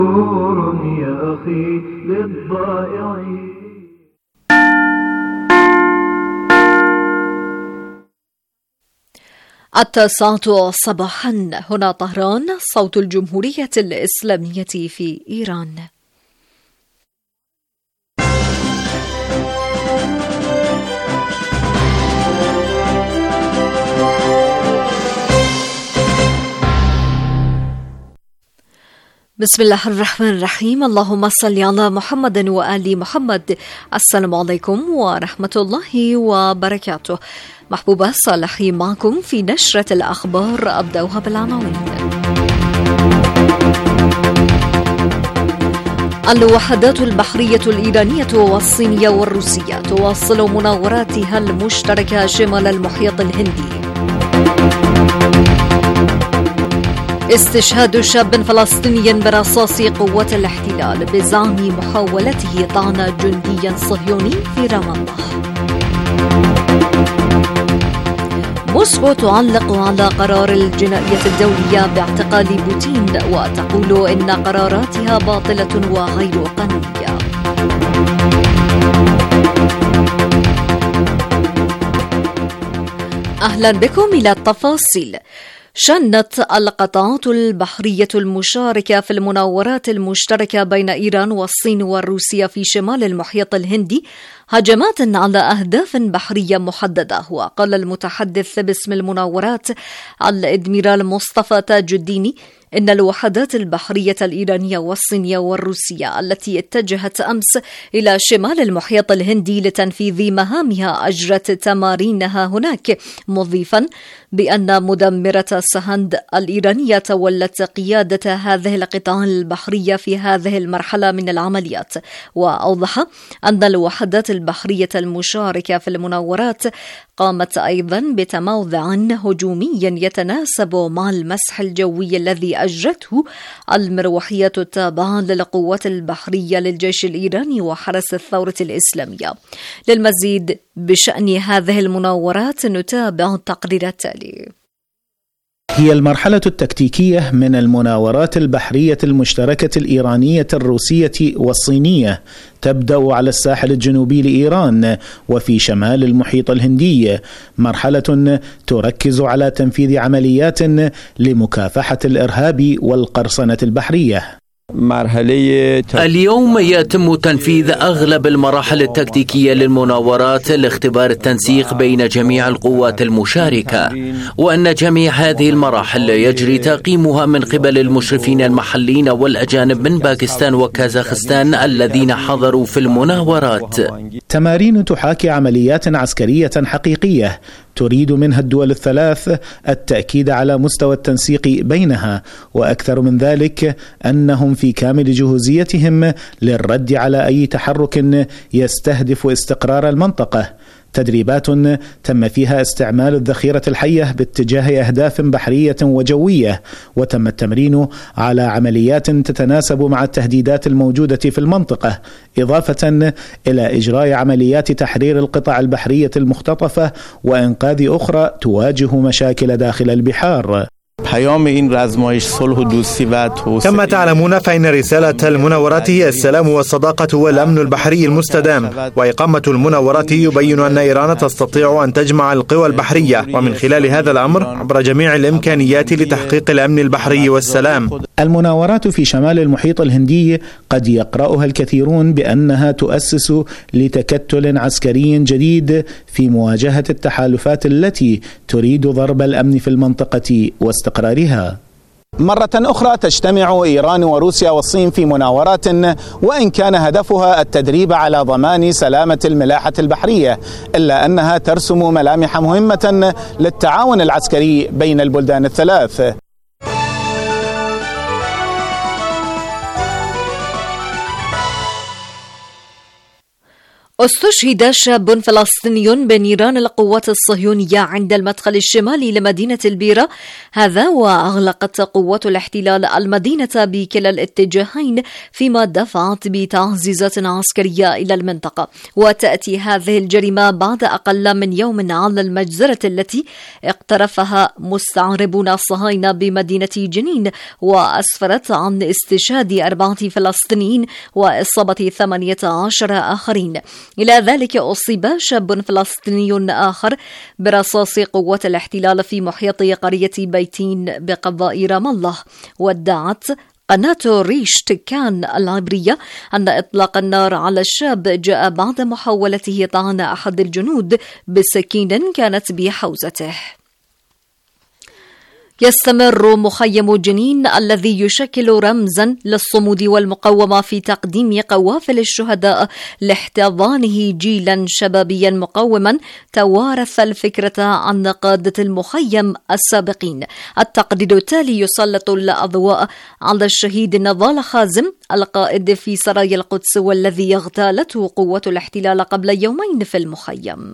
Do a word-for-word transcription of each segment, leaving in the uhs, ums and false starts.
يا أخي للضائعين. التاسعة صباحا، هنا طهران، صوت الجمهورية الإسلامية في إيران. بسم الله الرحمن الرحيم. اللهم صل على محمد وآل محمد. السلام عليكم ورحمة الله وبركاته. محبوبة صالحي معكم في نشرة الأخبار، أبدأها بالعناوين. الوحدات البحرية الإيرانية والصينية والروسية تواصل مناوراتها المشتركة شمال المحيط الهندي. استشهاد شاب فلسطيني برصاص قوات الاحتلال بزعم محاولته طعن جندي صهيوني في رام الله. موسكو تعلق على قرار الجنائية الدولية باعتقال بوتين وتقول إن قراراتها باطلة وغير قانونية. أهلا بكم إلى التفاصيل. شنت القطاعات البحرية المشاركة في المناورات المشتركة بين إيران والصين وروسيا في شمال المحيط الهندي هجمات على أهداف بحرية محددة. وقال المتحدث باسم المناورات الإدميرال مصطفى تاج الدين إن الوحدات البحرية الإيرانية والصينية والروسية التي اتجهت أمس إلى شمال المحيط الهندي لتنفيذ مهامها أجرت تمارينها هناك، مضيفا بأن مدمرة سهند الإيرانية تولت قيادة هذه القطاع البحرية في هذه المرحلة من العمليات. وأوضح أن الوحدات البحرية المشاركة في المناورات قامت أيضا بتموضع هجومي يتناسب مع المسح الجوي الذي أجرته المروحية التابعة للقوات البحرية للجيش الإيراني وحرس الثورة الإسلامية. للمزيد بشأن هذه المناورات نتابع التقرير التالي. هي المرحلة التكتيكية من المناورات البحرية المشتركة الإيرانية الروسية والصينية، تبدأ على الساحل الجنوبي لإيران وفي شمال المحيط الهندي، مرحلة تركز على تنفيذ عمليات لمكافحة الإرهاب والقرصنة البحرية. اليوم يتم تنفيذ أغلب المراحل التكتيكية للمناورات لاختبار التنسيق بين جميع القوات المشاركة، وأن جميع هذه المراحل يجري تقييمها من قبل المشرفين المحليين والأجانب من باكستان وكازاخستان الذين حضروا في المناورات. تمارين تحاكي عمليات عسكرية حقيقية تريد منها الدول الثلاث التأكيد على مستوى التنسيق بينها، وأكثر من ذلك أنهم في كامل جهوزيتهم للرد على أي تحرك يستهدف استقرار المنطقة. تدريبات تم فيها استعمال الذخيرة الحية باتجاه أهداف بحرية وجوية، وتم التمرين على عمليات تتناسب مع التهديدات الموجودة في المنطقة، إضافة إلى إجراء عمليات تحرير القطع البحرية المختطفة وإنقاذ أخرى تواجه مشاكل داخل البحار. كما تعلمون فإن رسالة المناورات هي السلام والصداقة والأمن البحري المستدام، وإقامة المناورات يبين أن إيران تستطيع أن تجمع القوى البحرية ومن خلال هذا الأمر عبر جميع الإمكانيات لتحقيق الأمن البحري والسلام. المناورات في شمال المحيط الهندي قد يقرأها الكثيرون بأنها تؤسس لتكتل عسكري جديد في مواجهة التحالفات التي تريد ضرب الأمن في المنطقة واستقرارها. مرة أخرى تجتمع إيران وروسيا والصين في مناورات، وإن كان هدفها التدريب على ضمان سلامة الملاحة البحرية، إلا أنها ترسم ملامح مهمة للتعاون العسكري بين البلدان الثلاث. استشهد شاب فلسطيني بنيران القوات الصهيونية عند المدخل الشمالي لمدينة البيرة، هذا وأغلقت قوات الاحتلال المدينة بكلا الاتجاهين، فيما دفعت بتعزيزات عسكرية إلى المنطقة. وتأتي هذه الجريمة بعد أقل من يوم على المجزرة التي اقترفها مستعربون الصهاينة بمدينة جنين، وأسفرت عن استشهاد أربعة فلسطينيين وإصابة ثمانية عشر آخرين. إلى ذلك أصيب شاب فلسطيني آخر برصاص قوات الاحتلال في محيط قرية بيتين بقضاء رام الله. وادعت قناة ريش تكان العبرية أن إطلاق النار على الشاب جاء بعد محاولته طعن أحد الجنود بسكين كانت بحوزته. يستمر مخيم جنين الذي يشكل رمزا للصمود والمقاومة في تقديم قوافل الشهداء لاحتضانه جيلا شبابيا مقاوما توارث الفكرة عن قادة المخيم السابقين. التقرير التالي يسلط الأضواء على الشهيد نضال خازم القائد في سرايا القدس والذي اغتالته قوة الاحتلال قبل يومين في المخيم.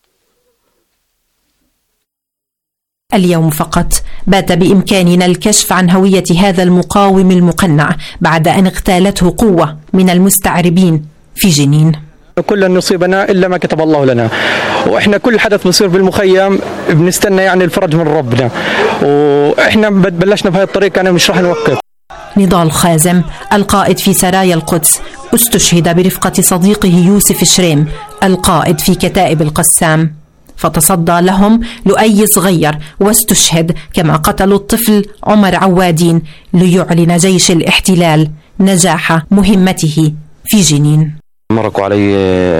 اليوم فقط بات بإمكاننا الكشف عن هوية هذا المقاوم المقنع بعد أن اغتالته قوة من المستعربين في جنين. كل يصيبنا إلا ما كتب الله لنا، وإحنا كل حدث بصير بالمخيم بنستنى يعني الفرج من ربنا، وإحنا بلشنا بهذه الطريقة أنا مش راح نوقف. نضال خازم القائد في سرايا القدس استشهد برفقة صديقه يوسف شريم القائد في كتائب القسام، فتصدى لهم لؤي صغير واستشهد، كما قتلوا الطفل عمر عوادين ليعلن جيش الاحتلال نجاح مهمته في جنين. مرقوا علي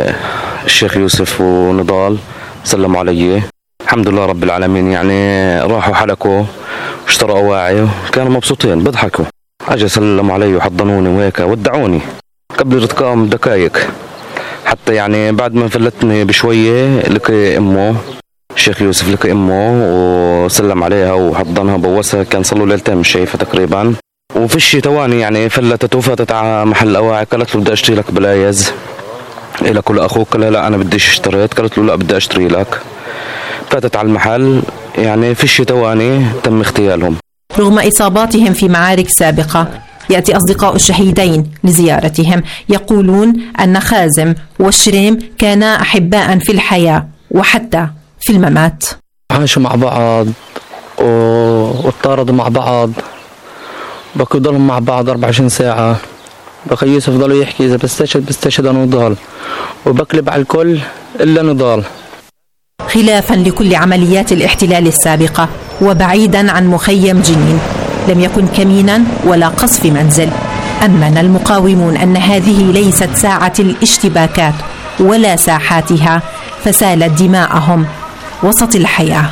الشيخ يوسف ونضال، سلموا علي، الحمد لله رب العالمين، يعني راحوا حلقوا واشتروا أواعي، كانوا مبسوطين بضحكوا، أجي سلموا علي وحضنوني وهيك ودعوني قبل ارتقائهم بدقائق، حتى يعني بعد ما فلتني بشوية لقي أمه الشيخ يوسف، لقي أمه وسلم عليها وحضنها بوسها، كان صلوا ليلتين مش شايفة تقريبا، وفي الشي تواني يعني فلتت وفاتت على محل أواعي، قالت له بدي أشتري لك بلايز إلى كل أخوك، قال لا أنا بديش اشتريت، قالت له لا بدي أشتري لك، فاتت على المحل، يعني في الشي تواني تم اغتيالهم. رغم إصاباتهم في معارك سابقة يأتي أصدقاء الشهيدين لزيارتهم، يقولون أن خازم والشريم كانا أحباء في الحياة وحتى في الممات. عاشوا مع بعض واتطاردوا مع بعض، بقوا يضلوا مع بعض أربعة وعشرين ساعة، بقى يوسف ضلوا يحكي إذا بستشهد بستشهد أنا نضال، وبقلب على الكل إلا نضال. خلافا لكل عمليات الاحتلال السابقة وبعيدا عن مخيم جنين، لم يكن كمينا ولا قصف منزل. أمن المقاومون أن هذه ليست ساعة الاشتباكات ولا ساحاتها، فسالت دماءهم وسط الحياة.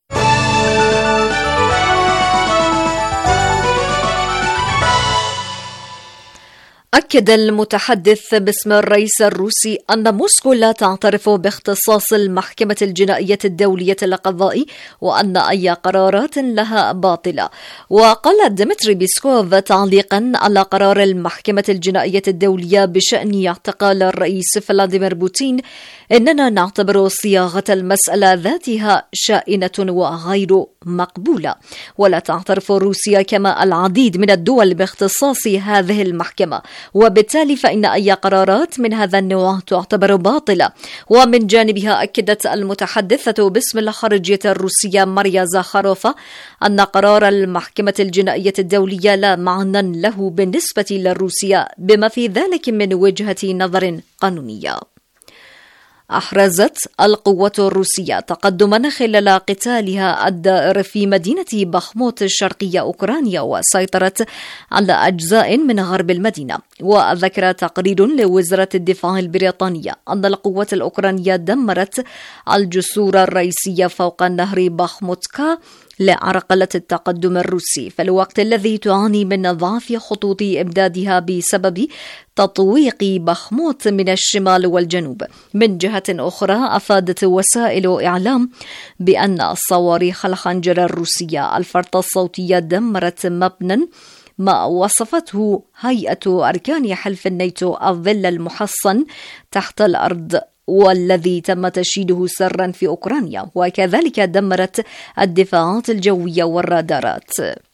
أكد المتحدث باسم الرئيس الروسي أن موسكو لا تعترف باختصاص المحكمة الجنائية الدولية للقضاء، وأن أي قرارات لها باطلة. وقال ديمتري بيسكوف تعليقا على قرار المحكمة الجنائية الدولية بشأن اعتقال الرئيس فلاديمير بوتين: إننا نعتبر صياغة المسألة ذاتها شائنة وغير مقبولة، ولا تعترف روسيا كما العديد من الدول باختصاص هذه المحكمة، وبالتالي فإن أي قرارات من هذا النوع تعتبر باطلة. ومن جانبها أكدت المتحدثة باسم الخارجية الروسية ماريا زاخاروفا أن قرار المحكمة الجنائية الدولية لا معنى له بالنسبة لروسيا، بما في ذلك من وجهة نظر قانونية. أحرزت القوات الروسية تقدما خلال قتالها الدائر في مدينة بخموت الشرقية أوكرانيا، وسيطرت على أجزاء من غرب المدينة. وذكر تقرير لوزارة الدفاع البريطانية أن القوات الأوكرانية دمرت الجسور الرئيسية فوق نهر بخموتكا لعرقلة التقدم الروسي، في الوقت الذي تعاني من ضعف خطوط إمدادها بسبب تطويق بخموت من الشمال والجنوب. من جهة أخرى أفادت وسائل إعلام بأن الصواريخ الخنجر الروسية الفرط الصوتية دمرت مبنى ما وصفته هيئة أركان حلف الناتو الظل المحصن تحت الأرض والذي تم تشييده سرا في أوكرانيا، وكذلك دمرت الدفاعات الجوية والرادارات.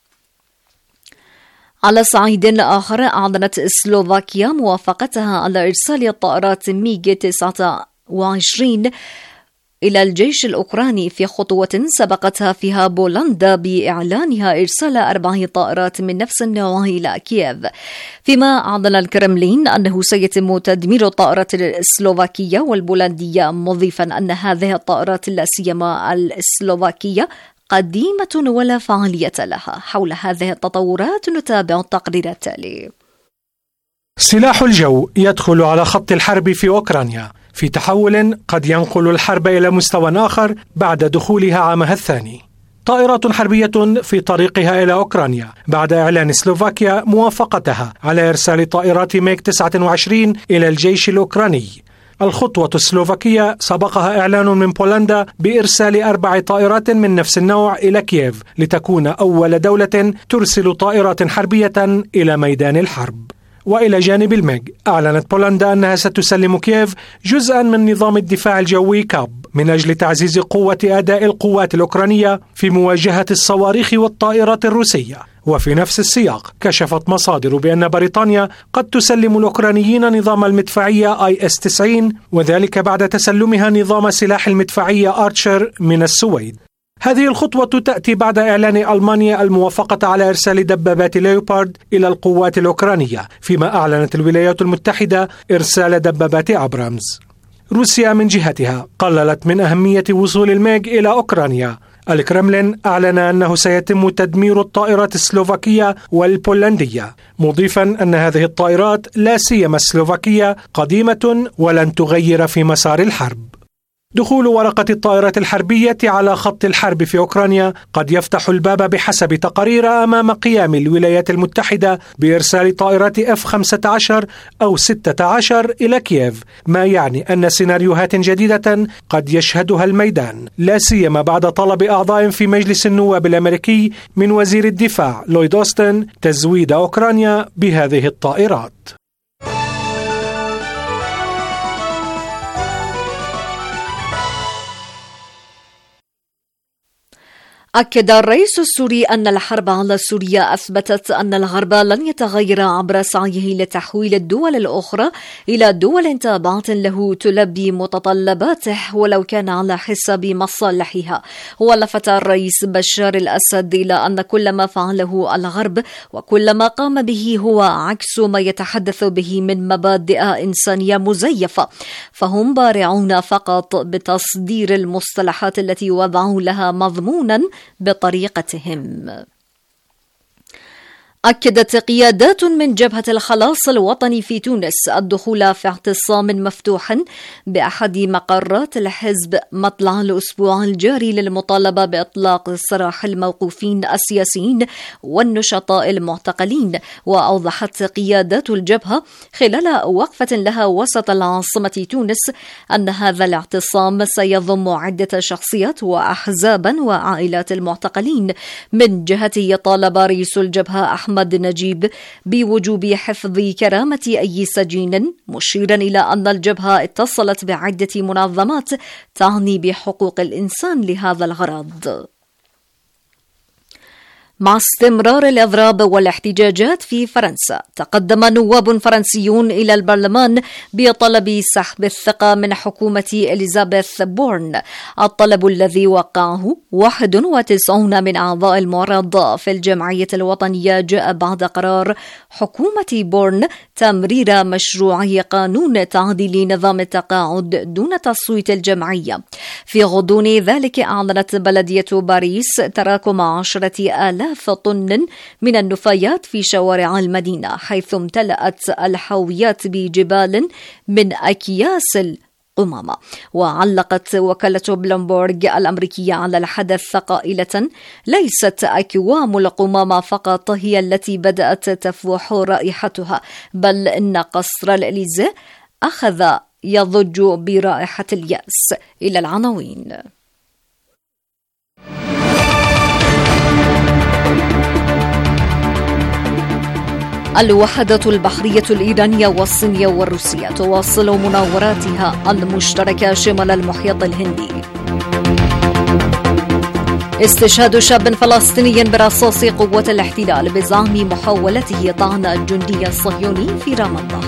على صعيد آخر، أعلنت سلوفاكيا موافقتها على إرسال طائرات ميغ تسعة وعشرين إلى الجيش الأوكراني في خطوة سبقتها فيها بولندا بإعلانها إرسال أربع طائرات من نفس النوع إلى كييف، فيما أعلن الكرملين أنه سيتم تدمير الطائرات السلوفاكية والبولندية، مضيفا أن هذه الطائرات لا سيما السلوفاكية قديمة ولا فعالية لها. حول هذه التطورات نتابع التقرير التالي. سلاح الجو يدخل على خط الحرب في أوكرانيا في تحول قد ينقل الحرب إلى مستوى آخر بعد دخولها عامها الثاني. طائرات حربية في طريقها إلى أوكرانيا بعد إعلان سلوفاكيا موافقتها على إرسال طائرات ميغ تسعة وعشرين إلى الجيش الأوكراني. الخطوة السلوفاكية سبقها إعلان من بولندا بإرسال أربع طائرات من نفس النوع إلى كييف لتكون أول دولة ترسل طائرات حربية إلى ميدان الحرب. وإلى جانب الميغ، أعلنت بولندا أنها ستسلم كييف جزءا من نظام الدفاع الجوي كاب من أجل تعزيز قوة أداء القوات الأوكرانية في مواجهة الصواريخ والطائرات الروسية. وفي نفس السياق، كشفت مصادر بأن بريطانيا قد تسلم الأوكرانيين نظام المدفعية آي إس تسعين، وذلك بعد تسلمها نظام سلاح المدفعية آرتشر من السويد. هذه الخطوة تأتي بعد إعلان ألمانيا الموافقة على إرسال دبابات ليوبارد إلى القوات الأوكرانية، فيما أعلنت الولايات المتحدة إرسال دبابات أبرامز. روسيا من جهتها قللت من أهمية وصول الميغ إلى أوكرانيا. الكرملين أعلن أنه سيتم تدمير الطائرات السلوفاكية والبولندية، مضيفا أن هذه الطائرات لا سيما السلوفاكية قديمة ولن تغير في مسار الحرب. دخول ورقة الطائرات الحربية على خط الحرب في أوكرانيا قد يفتح الباب بحسب تقارير أمام قيام الولايات المتحدة بإرسال طائرات إف خمسة عشر أو ستة عشر إلى كييف، ما يعني أن سيناريوهات جديدة قد يشهدها الميدان، لا سيما بعد طلب أعضاء في مجلس النواب الأمريكي من وزير الدفاع لويد أوستن تزويد أوكرانيا بهذه الطائرات. أكد الرئيس السوري أن الحرب على سوريا أثبتت أن الغرب لن يتغير عبر سعيه لتحويل الدول الأخرى إلى دول تابعة له تلبي متطلباته ولو كان على حساب مصالحها. ولفت الرئيس بشار الأسد إلى أن كل ما فعله الغرب وكل ما قام به هو عكس ما يتحدث به من مبادئ إنسانية مزيفة، فهم بارعون فقط بتصدير المصطلحات التي وضعوا لها مضمونا بطريقتهم. أكدت قيادات من جبهة الخلاص الوطني في تونس الدخول في اعتصام مفتوح بأحد مقرات الحزب مطلع الأسبوع الجاري للمطالبة بإطلاق سراح الموقوفين السياسيين والنشطاء المعتقلين. وأوضحت قيادات الجبهة خلال وقفة لها وسط العاصمة تونس أن هذا الاعتصام سيضم عدة شخصيات وأحزابا وعائلات المعتقلين. من جهته طالب رئيس الجبهة أحمد نجيب بوجوب حفظ كرامة أي سجين، مشيرا إلى أن الجبهة اتصلت بعدة منظمات تعني بحقوق الإنسان لهذا الغرض. مع استمرار الإضراب والاحتجاجات في فرنسا، تقدم نواب فرنسيون إلى البرلمان بطلب سحب الثقة من حكومة إليزابيث بورن، الطلب الذي وقعه واحد وتسعين من أعضاء المعارضة في الجمعية الوطنية جاء بعد قرار حكومة بورن تمرير مشروعي قانون تعديل نظام التقاعد دون تصويت الجمعية. في غضون ذلك أعلنت بلدية باريس تراكم عشرة آلاف طن من النفايات في شوارع المدينة، حيث امتلأت الحاويات بجبال من أكياس القمامة. وعلقت وكالة بلومبورغ الأمريكية على الحدث قائلة: ليست أكوام القمامة فقط هي التي بدأت تفوح رائحتها، بل إن قصر الإليزيه أخذ يضج برائحة اليأس. إلى العناوين. الوحدة البحرية الإيرانية والصينية والروسية تواصل مناوراتها المشتركة شمال المحيط الهندي. استشهاد شاب فلسطيني برصاص قوة الاحتلال بزعم محاولته طعن الجندي الصهيوني في رام الله.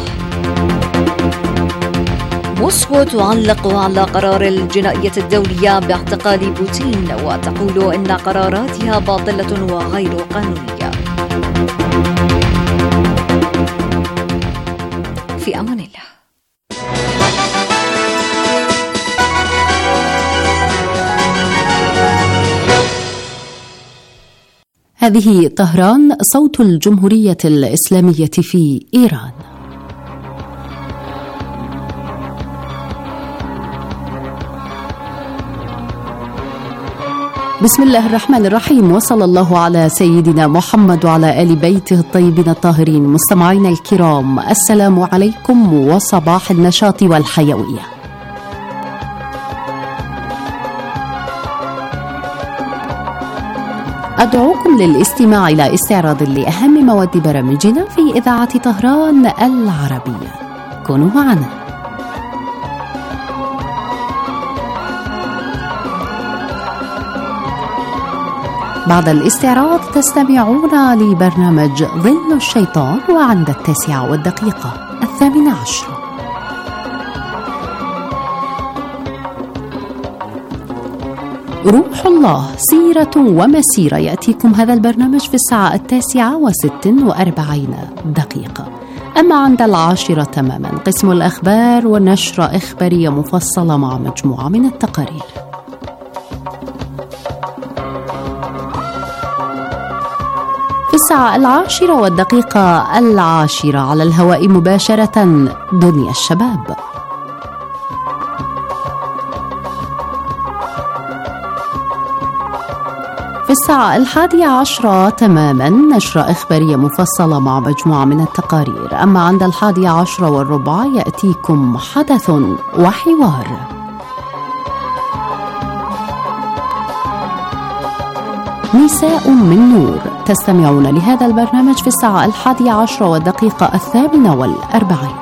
موسكو تعلق على قرار الجنائية الدولية باعتقال بوتين وتقول إن قراراتها باطلة وغير قانونية. في أمان الله. هذه طهران، صوت الجمهورية الإسلامية في إيران. بسم الله الرحمن الرحيم، وصلى الله على سيدنا محمد وعلى آل بيته الطيبين الطاهرين. مستمعينا الكرام، السلام عليكم وصباح النشاط والحيوية. أدعوكم للاستماع إلى استعراض لأهم مواد برامجنا في إذاعة طهران العربية. كونوا معنا. بعد الاستعراض تستمعون لبرنامج ظل الشيطان، وعند التاسعة والدقيقة الثامنة عشرة روح الله، سيرة ومسيرة. يأتيكم هذا البرنامج في الساعة التاسعة وست وأربعين دقيقة. أما عند العاشرة تماما قسم الأخبار ونشرة إخبارية مفصلة مع مجموعة من التقارير. في الساعة العاشرة والدقيقة العاشرة على الهواء مباشرة دنيا الشباب. في الساعة الحادية عشرة تماما نشرة إخبارية مفصلة مع مجموعة من التقارير. أما عند الحادية عشرة والربع يأتيكم حدث وحوار. نساء من نور. تستمعون لهذا البرنامج في الساعة الحادية عشرة والدقيقة الثامنة والأربعين.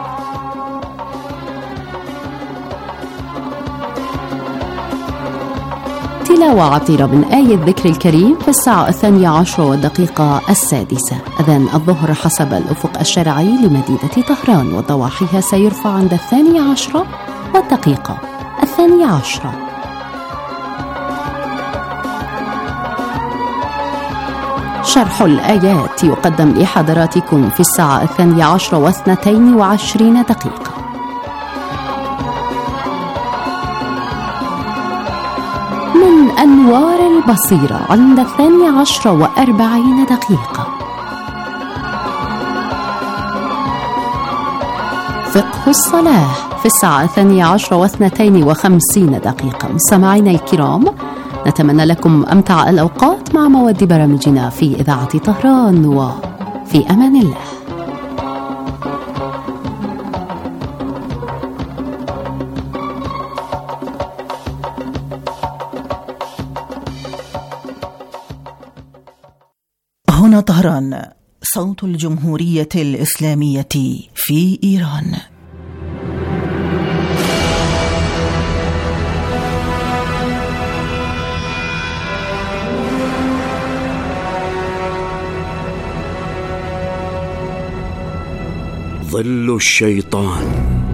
تلاوة عطيرة من آية الذكر الكريم في الساعة الثانية عشرة والدقيقة السادسة. أذان الظهر حسب الأفق الشرعي لمدينة طهران وضواحيها سيرفع عند الثانية عشرة والدقيقة الثانية عشرة. شرح الآيات يقدم لحضراتكم في الساعة الثانية عشرة واثنتين وعشرين دقيقة. من أنوار البصيرة عند الثانية عشرة وأربعين دقيقة. فقه الصلاة في الساعة الثانية عشرة واثنتين وخمسين دقيقة. مستمعينا الكرام، نتمنى لكم أمتع الأوقات مع مواد برامجنا في إذاعة طهران، وفي أمان الله. هنا طهران، صوت الجمهورية الإسلامية في إيران. ظل الشيطان.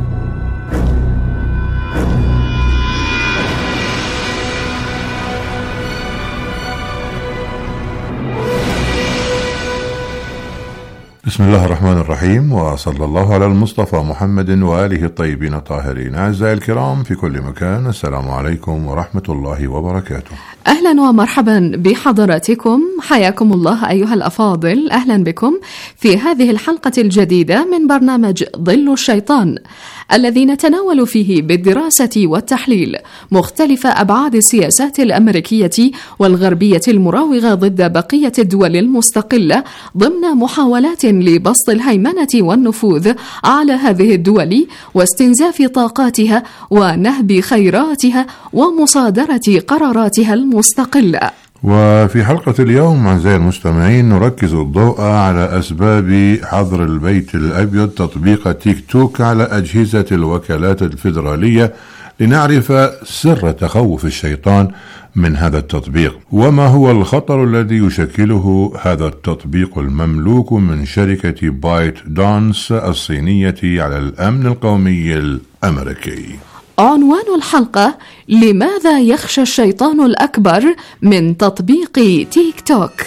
بسم الله الرحمن الرحيم، وصلى الله على المصطفى محمد وآله الطيبين الطاهرين. أعزائي الكرام في كل مكان، السلام عليكم ورحمة الله وبركاته. أهلا ومرحبا بحضراتكم، حياكم الله أيها الأفاضل. أهلا بكم في هذه الحلقة الجديدة من برنامج ظل الشيطان، الذي نتناول فيه بالدراسة والتحليل مختلف أبعاد السياسات الأمريكية والغربية المراوغة ضد بقية الدول المستقلة ضمن محاولات لبسط الهيمنة والنفوذ على هذه الدول واستنزاف طاقاتها ونهب خيراتها ومصادرة قراراتها المستقلة. وفي حلقة اليوم أعزائي المستمعين نركز الضوء على أسباب حظر البيت الأبيض تطبيق تيك توك على أجهزة الوكالات الفيدرالية، لنعرف سر تخوف الشيطان من هذا التطبيق، وما هو الخطر الذي يشكله هذا التطبيق المملوك من شركة بايت دانس الصينية على الأمن القومي الأمريكي. عنوان الحلقة: لماذا يخشى الشيطان الأكبر من تطبيق تيك توك؟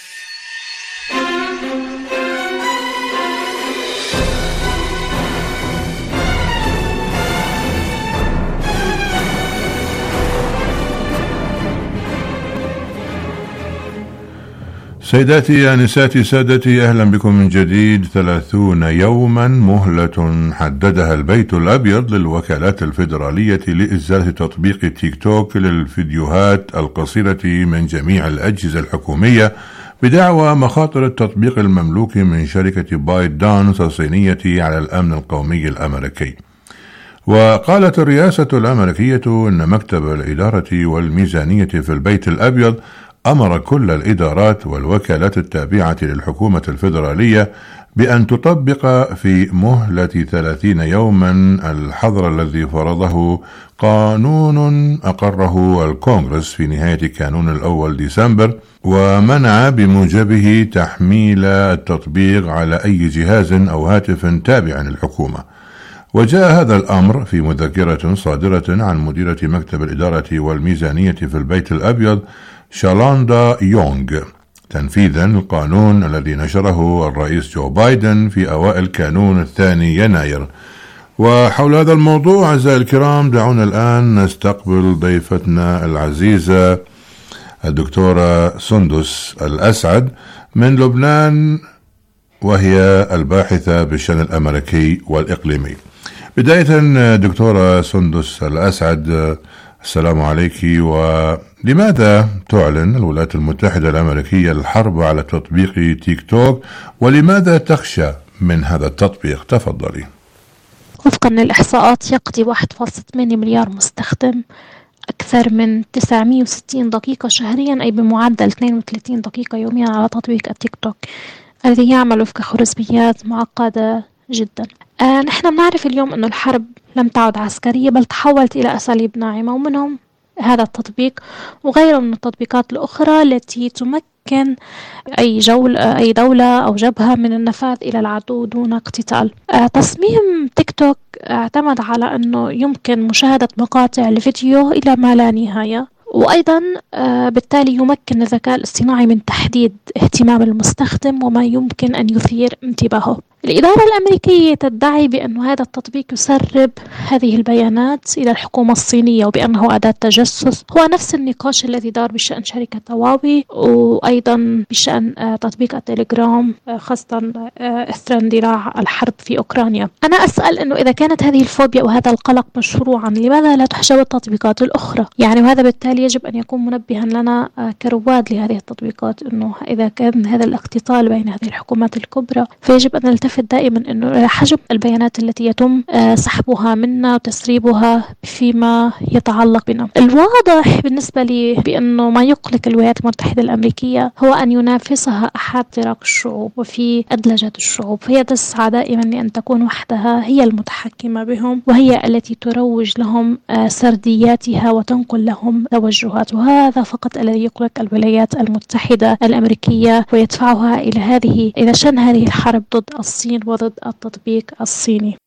سيداتي آنساتي سادتي، أهلا بكم من جديد. ثلاثون يوما مهلة حددها البيت الأبيض للوكالات الفيدرالية لإزالة تطبيق تيك توك للفيديوهات القصيرة من جميع الأجهزة الحكومية بدعوى مخاطر التطبيق المملوك من شركة بايت دانس الصينية على الأمن القومي الأمريكي. وقالت الرئاسة الأمريكية أن مكتب الإدارة والميزانية في البيت الأبيض أمر كل الإدارات والوكالات التابعة للحكومة الفيدرالية بأن تطبق في مهلة ثلاثين يوما الحظر الذي فرضه قانون أقره الكونغرس في نهاية كانون الأول ديسمبر، ومنع بموجبه تحميل التطبيق على أي جهاز أو هاتف تابع للحكومة. وجاء هذا الأمر في مذكرة صادرة عن مديرة مكتب الإدارة والميزانية في البيت الأبيض شالاندا يونغ، تنفيذا للقانون الذي نشره الرئيس جو بايدن في أوائل كانون الثاني يناير. وحول هذا الموضوع أعزائي الكرام دعونا الآن نستقبل ضيفتنا العزيزة الدكتورة سندس الأسعد من لبنان، وهي الباحثة بالشأن الأمريكي والإقليمي. بداية دكتورة سندس الأسعد، السلام عليك. ولماذا تعلن الولايات المتحدة الأمريكية الحرب على تطبيق تيك توك، ولماذا تخشى من هذا التطبيق؟ تفضلي. وفقا للإحصاءات يقضي واحد فاصلة ثمانية مليار مستخدم أكثر من تسعمئة وستين دقيقة شهريا، أي بمعدل اثنين وثلاثين دقيقة يوميا على تطبيق التيك توك الذي يعمل وفق خوارزميات معقدة جدا. آه نحن بنعرف اليوم أن الحرب لم تعد عسكرية بل تحولت إلى أساليب ناعمة، ومنهم هذا التطبيق وغيره من التطبيقات الأخرى التي تمكن أي جول أي دولة أو جبهة من النفاذ إلى العدو دون اقتتال. آه تصميم تيك توك اعتمد على أنه يمكن مشاهدة مقاطع الفيديو إلى ما لا نهاية، وأيضا آه بالتالي يمكن الذكاء الاصطناعي من تحديد اهتمام المستخدم وما يمكن أن يثير انتباهه. الإدارة الأمريكية تدعي بأن هذا التطبيق يسرب هذه البيانات إلى الحكومة الصينية وبأنه أداة تجسس. هو نفس النقاش الذي دار بشأن شركة هواوي وأيضا بشأن آه تطبيق التليجرام، آه خاصة آه إثر اندلاع الحرب في أوكرانيا. أنا أسأل أنه إذا كانت هذه الفوبيا وهذا القلق مشروعا، لماذا لا تحجب التطبيقات الأخرى؟ يعني وهذا بالتالي يجب أن يكون منبها لنا آه كرواد لهذه التطبيقات، أنه إذا كان هذا الاقتتال بين هذه الحكومات الكبرى فيجب أن نلتفت دائما أنه حجب البيانات التي يتم سحبها منا وتسريبها فيما يتعلق بنا. الواضح بالنسبة لي بأنه ما يقلق الولايات المتحدة الأمريكية هو أن ينافسها أحد طرق الشعوب وفي أدلجة الشعوب، فهي تسعى دائما لأن تكون وحدها هي المتحكمة بهم، وهي التي تروج لهم سردياتها وتنقل لهم توجهات، وهذا فقط الذي يقلق الولايات المتحدة الأمريكية ويدفعها إلى هذه إلى شن هذه الحرب ضد الصين وضد التطبيق الصيني.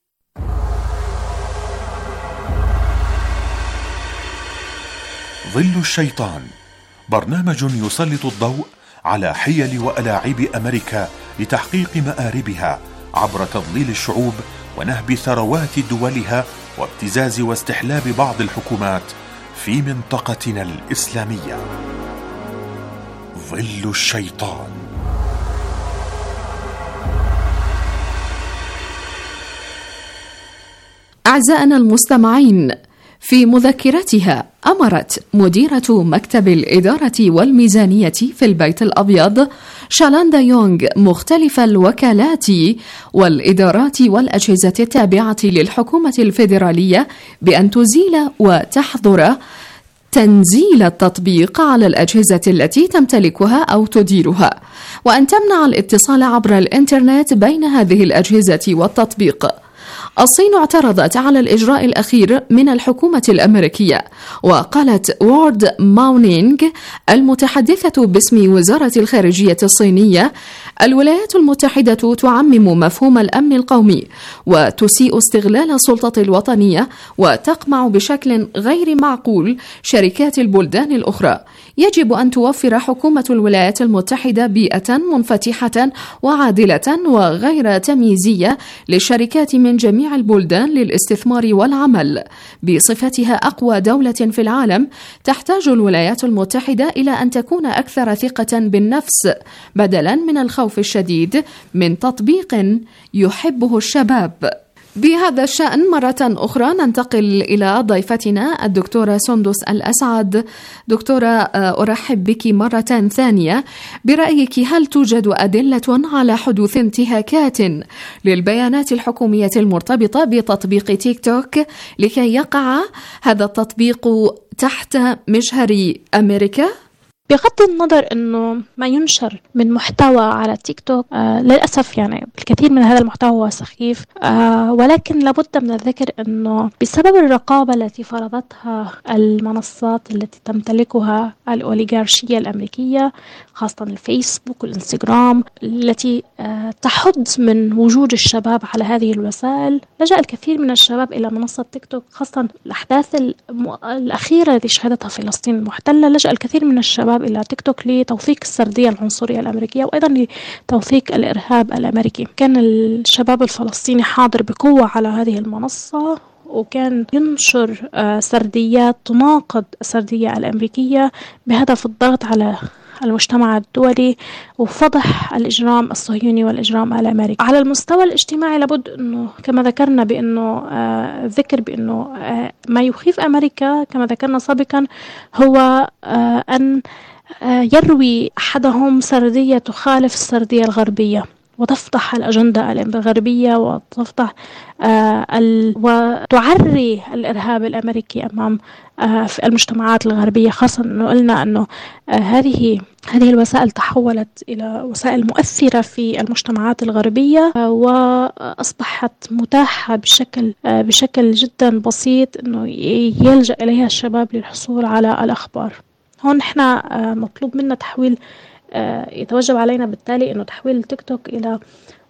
ظل الشيطان، برنامج يسلط الضوء على حيل وألاعيب أمريكا لتحقيق مآربها عبر تضليل الشعوب ونهب ثروات دولها وابتزاز واستحلاب بعض الحكومات في منطقتنا الإسلامية. ظل الشيطان. أعزائنا المستمعين، في مذكرتها أمرت مديرة مكتب الإدارة والميزانية في البيت الأبيض شالاندا يونغ مختلف الوكالات والإدارات والأجهزة التابعة للحكومة الفيدرالية بأن تزيل وتحظر تنزيل التطبيق على الأجهزة التي تمتلكها أو تديرها، وأن تمنع الاتصال عبر الإنترنت بين هذه الأجهزة والتطبيق. الصين اعترضت على الإجراء الأخير من الحكومة الأمريكية، وقالت وورد ماونينغ المتحدثة باسم وزارة الخارجية الصينية: الولايات المتحدة تعمم مفهوم الأمن القومي وتسيء استغلال السلطة الوطنية وتقمع بشكل غير معقول شركات البلدان الأخرى. يجب أن توفر حكومة الولايات المتحدة بيئة منفتحة وعادلة وغير تمييزية للشركات من جميع البلدان للاستثمار والعمل. بصفتها أقوى دولة في العالم، تحتاج الولايات المتحدة إلى أن تكون أكثر ثقة بالنفس بدلا من الخوف الشديد من تطبيق يحبه الشباب. بهذا الشأن مرة أخرى ننتقل إلى ضيفتنا الدكتورة سندس الأسعد. دكتورة، أرحب بك مرة ثانية. برأيك هل توجد أدلة على حدوث انتهاكات للبيانات الحكومية المرتبطة بتطبيق تيك توك لكي يقع هذا التطبيق تحت مجهر أمريكا؟ بغض النظر أنه ما ينشر من محتوى على تيك توك آه للأسف يعني الكثير من هذا المحتوى هو سخيف، آه ولكن لابد من الذكر أنه بسبب الرقابة التي فرضتها المنصات التي تمتلكها الأوليغارشية الأمريكية، خاصة الفيسبوك والإنستغرام، التي آه تحض من وجود الشباب على هذه الوسائل، لجأ الكثير من الشباب إلى منصة تيك توك، خاصة الأحداث الأخيرة التي شهدتها فلسطين المحتلة. لجأ الكثير من الشباب إلى تيك توك لتوثيق السردية العنصرية الأمريكية وأيضا لتوثيق الإرهاب الأمريكي. كان الشباب الفلسطيني حاضر بقوة على هذه المنصة، وكان ينشر سرديات تناقض السردية الأمريكية بهدف الضغط على المجتمع الدولي وفضح الإجرام الصهيوني والإجرام الأمريكي. على المستوى الاجتماعي لابد أنه كما ذكرنا بأنه آه ذكر بأنه آه ما يخيف أمريكا كما ذكرنا سابقا هو آه أن آه يروي أحدهم سردية تخالف السردية الغربية وتفضح الأجندة الغربية وتفضح آه ال... وتعري الإرهاب الأمريكي أمام آه في المجتمعات الغربية، خاصة أنه قلنا أنه آه هذه هذه الوسائل تحولت إلى وسائل مؤثرة في المجتمعات الغربية آه وأصبحت متاحة بشكل آه بشكل جدا بسيط أنه يلجأ إليها الشباب للحصول على الأخبار. هون نحن آه مطلوب منا تحويل يتوجب علينا بالتالي أنه تحويل تيك توك إلى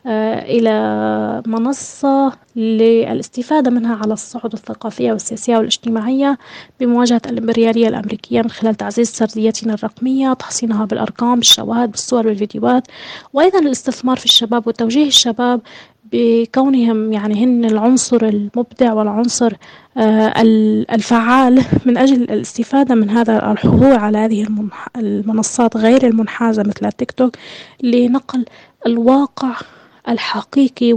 إلى منصة للاستفادة منها على الصعود الثقافية والسياسية والاجتماعية بمواجهة الإمبريالية الأمريكية من خلال تعزيز سرديتنا الرقمية، تحصينها بالأرقام، بالشواهد، بالصور، بالفيديوهات، وأيضا الاستثمار في الشباب وتوجيه الشباب بكونهم يعني هن العنصر المبدع والعنصر الفعال من أجل الاستفادة من هذا الحضور على هذه المنصات غير المنحازة مثل التيك توك لنقل الواقع الحقيقي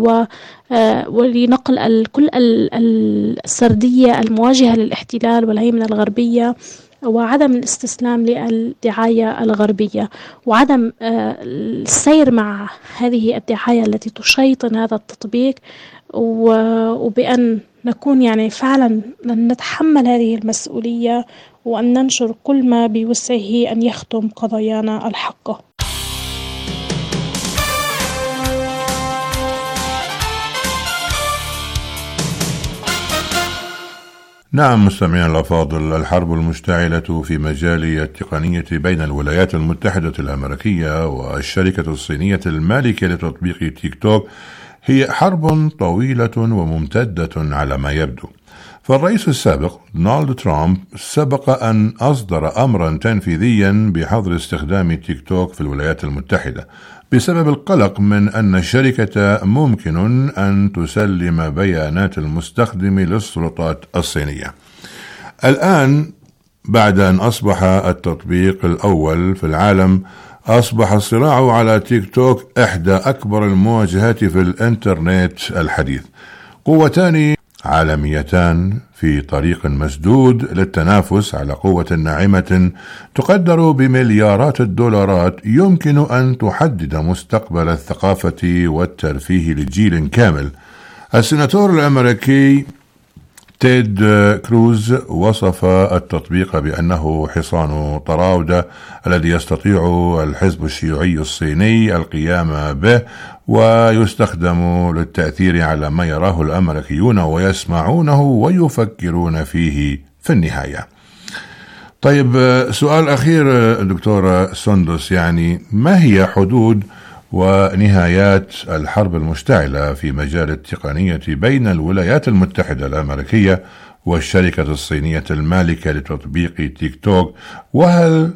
ولنقل كل السردية المواجهة للاحتلال والهيمنة الغربية وعدم الاستسلام للدعاية الغربية وعدم السير مع هذه الدعاية التي تشيطن هذا التطبيق، وبأن نكون يعني فعلا نتحمل هذه المسؤولية وأن ننشر كل ما بوسعه أن يخدم قضايانا الحقة. نعم مستمعينا الأفاضل، الحرب المشتعلة في مجال التقنية بين الولايات المتحدة الأمريكية والشركة الصينية المالكة لتطبيق تيك توك هي حرب طويلة وممتدة على ما يبدو. فالرئيس السابق دونالد ترامب سبق أن أصدر أمرا تنفيذيا بحظر استخدام تيك توك في الولايات المتحدة بسبب القلق من أن الشركة ممكن أن تسلم بيانات المستخدم للسلطات الصينية. الآن بعد أن أصبح التطبيق الأول في العالم، أصبح الصراع على تيك توك إحدى أكبر المواجهات في الإنترنت الحديث. قوتان عالميتان في طريق مسدود للتنافس على قوة ناعمة تقدر بمليارات الدولارات يمكن أن تحدد مستقبل الثقافة والترفيه لجيل كامل. السيناتور الأمريكي تيد كروز وصف التطبيق بأنه حصان طراودة الذي يستطيع الحزب الشيوعي الصيني القيام به، ويستخدم للتأثير على ما يراه الأمريكيون ويسمعونه ويفكرون فيه في النهاية. طيب، سؤال أخير دكتورة سندس، يعني ما هي حدود ونهايات الحرب المشتعلة في مجال التقنية بين الولايات المتحدة الأمريكية والشركة الصينية المالكة لتطبيق تيك توك؟ وهل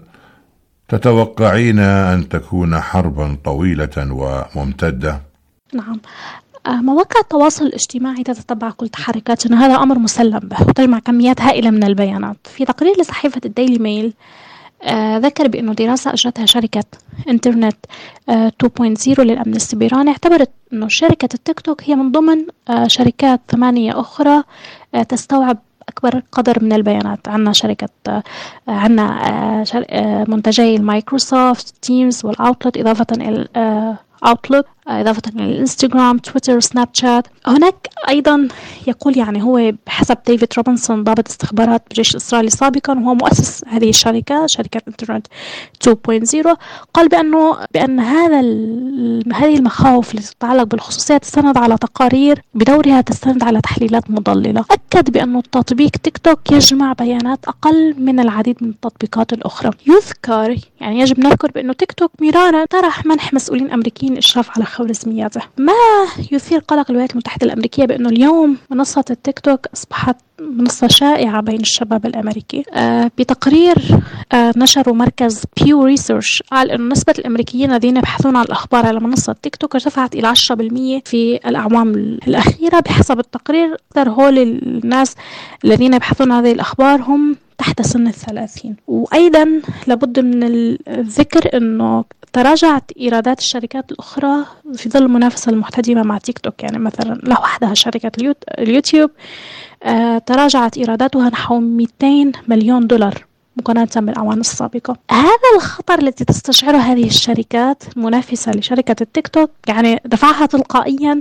تتوقعين أن تكون حربا طويلة وممتدة؟ نعم، مواقع التواصل الاجتماعي تتبع كل تحركاتنا، هذا أمر مسلم به وتجمع كميات هائلة من البيانات. في تقرير لصحيفة الديلي ميل آه ذكر بأنه دراسة أجرتها شركة إنترنت آه تو بوينت زيرو للأمن السيبراني اعتبرت أنه شركة التيك توك هي من ضمن آه شركات ثمانية أخرى آه تستوعب أكبر قدر من البيانات. عنا شركة آه عنا آه شر... آه منتجي المايكروسوفت تيمز والأوتلت، إضافة إلى آه أوتلوك، إضافة للإنستغرام، تويتر، سناب شات. هناك أيضا يقول يعني هو بحسب ديفيد روبنسون ضابط استخبارات بالجيش الإسرائيلي سابقا وهو مؤسس هذه الشركة شركة إنترنت تو بوينت زيرو، قال بأنه بأن هذا هذه المخاوف التي تتعلق بالخصوصية تستند على تقارير بدورها تستند على تحليلات مضللة. أكد بأنه تطبيق تيك توك يجمع بيانات أقل من العديد من التطبيقات الأخرى. يذكر يعني يجب نذكر بأنه تيك توك مرارا طرح منح مسؤولين أمريكيين الإشراف على خوارزمياته. ما يثير قلق الولايات المتحدة الأمريكية بأنه اليوم منصة التيك توك أصبحت منصة شائعة بين الشباب الأمريكي. آه بتقرير آه نشره مركز بيو ريسيرش قال أن نسبة الأمريكيين الذين يبحثون عن الأخبار على منصة تيك توك ارتفعت إلى عشرة بالمئة في الأعوام الأخيرة. بحسب التقرير أكثر هول الناس الذين يبحثون عن هذه الأخبار هم تحت سن الثلاثين. وأيضا لابد من الذكر أنه تراجعت إيرادات الشركات الأخرى في ظل المنافسة المحتدمة مع تيك توك. يعني مثلا لوحدها شركة اليوتيوب آه تراجعت إيراداتها نحو مئتين مليون دولار مقارنة بالأعوام السابقة. هذا الخطر الذي تستشعره هذه الشركات المنافسة لشركة التيك توك يعني دفعها تلقائيا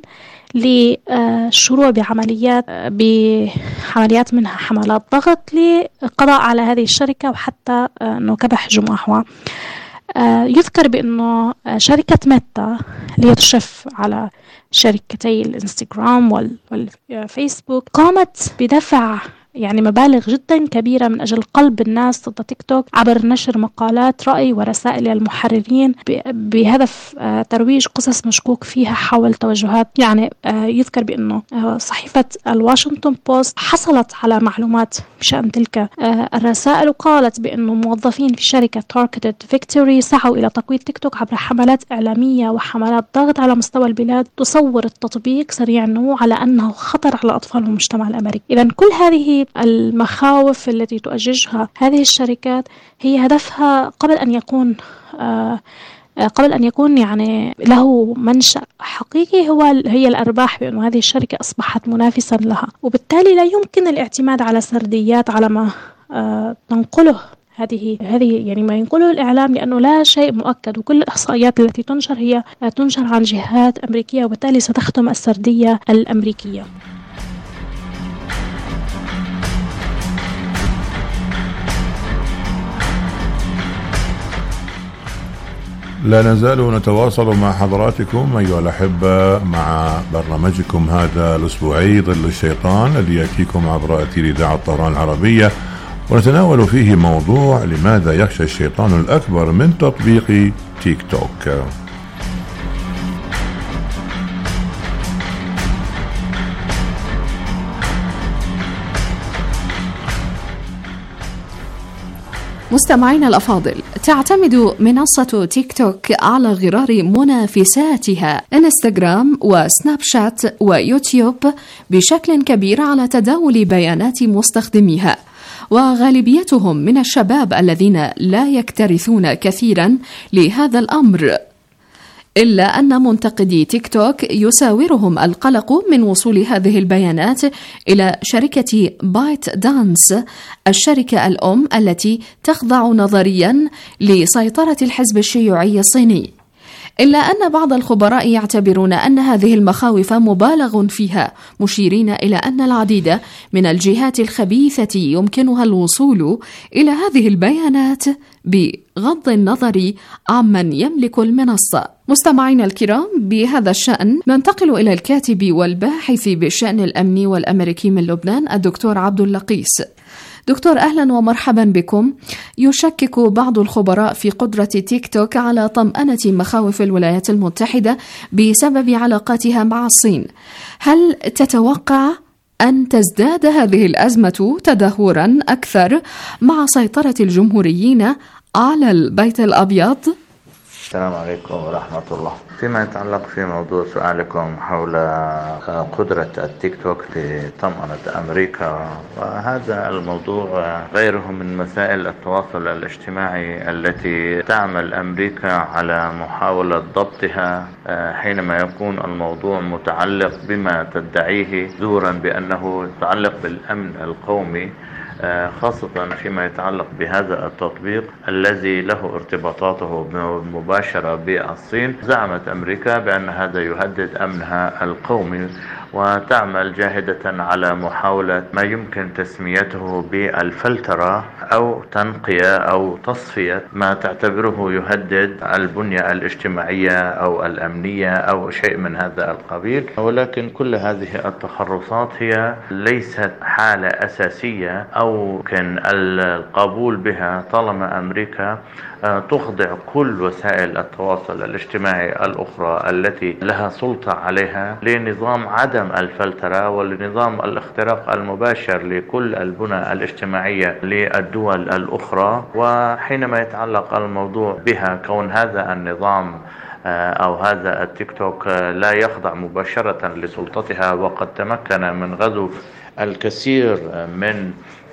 للشروع بعمليات بعمليات منها حملات ضغط للقضاء على هذه الشركة وحتى أنه كبح جموحها. يذكر بأنه شركة ميتا اللي تشرف على شركتي الانستغرام والفيسبوك قامت بدفع يعني مبالغ جدا كبيرة من أجل قلب الناس ضد تيك توك عبر نشر مقالات رأي ورسائل للمحررين بهدف ترويج قصص مشكوك فيها حول توجهات. يعني يذكر بأنه صحيفة الواشنطن بوست حصلت على معلومات بشأن تلك الرسائل وقالت بأنه موظفين في شركة تاركتد فيكتوري سعوا إلى تقويض تيك توك عبر حملات إعلامية وحملات ضغط على مستوى البلاد تصور التطبيق سريع النمو على أنه خطر على أطفال المجتمع الأمريكي. إذن كل هذه المخاوف التي تؤججها هذه الشركات هي هدفها قبل أن يكون آه قبل أن يكون يعني له منشأ حقيقي هو هي الأرباح، بأن هذه الشركة أصبحت منافسا لها، وبالتالي لا يمكن الاعتماد على سرديات على ما آه تنقله هذه هذه يعني ما ينقله الإعلام، لأنه لا شيء مؤكد وكل الإحصائيات التي تنشر هي تنشر عن جهات أمريكية وبالتالي ستخدم السردية الأمريكية. لا نزال نتواصل مع حضراتكم أيها الأحبة مع برنامجكم هذا الأسبوعي ظل الشيطان الذي يأتيكم عبر أثير إذاعة طهران العربية، ونتناول فيه موضوع لماذا يخشى الشيطان الأكبر من تطبيق تيك توك. مستمعينا الأفاضل، تعتمد منصة تيك توك على غرار منافساتها انستغرام وسناب شات ويوتيوب بشكل كبير على تداول بيانات مستخدميها، وغالبيتهم من الشباب الذين لا يكترثون كثيرا لهذا الأمر، إلا أن منتقدي تيك توك يساورهم القلق من وصول هذه البيانات إلى شركة بايت دانس، الشركة الأم التي تخضع نظريا لسيطرة الحزب الشيوعي الصيني. إلا أن بعض الخبراء يعتبرون أن هذه المخاوف مبالغ فيها، مشيرين إلى أن العديد من الجهات الخبيثة يمكنها الوصول إلى هذه البيانات بغض النظر عمن يملك المنصة. مستمعينا الكرام، بهذا الشأن ننتقل إلى الكاتب والباحث بالشأن الأمني والأمريكي من لبنان الدكتور عبد اللقيس. دكتور أهلا ومرحبا بكم. يشكك بعض الخبراء في قدرة تيك توك على طمأنة مخاوف الولايات المتحدة بسبب علاقاتها مع الصين. هل تتوقع أن تزداد هذه الأزمة تدهورا أكثر مع سيطرة الجمهوريين على البيت الأبيض؟ السلام عليكم ورحمة الله. فيما يتعلق في موضوع سؤالكم حول قدرة التيك توك لطمأنة أمريكا، وهذا الموضوع غيره من مسائل التواصل الاجتماعي التي تعمل أمريكا على محاولة ضبطها حينما يكون الموضوع متعلق بما تدعيه زورا بأنه يتعلق بالأمن القومي، خاصة فيما يتعلق بهذا التطبيق الذي له ارتباطاته مباشرة بالصين. زعمت أمريكا بأن هذا يهدد أمنها القومي، وتعمل جاهدة على محاولة ما يمكن تسميته بالفلترة أو تنقية أو تصفية ما تعتبره يهدد البنية الاجتماعية أو الأمنية أو شيء من هذا القبيل. ولكن كل هذه التخرصات هي ليست حالة أساسية أو كان القبول بها طالما أمريكا تخضع كل وسائل التواصل الاجتماعي الأخرى التي لها سلطة عليها لنظام عدم الفلترة ولنظام الاختراق المباشر لكل البنى الاجتماعية للدول الأخرى. وحينما يتعلق الموضوع بها كون هذا النظام أو هذا التيك توك لا يخضع مباشرة لسلطتها وقد تمكن من غزو الكثير من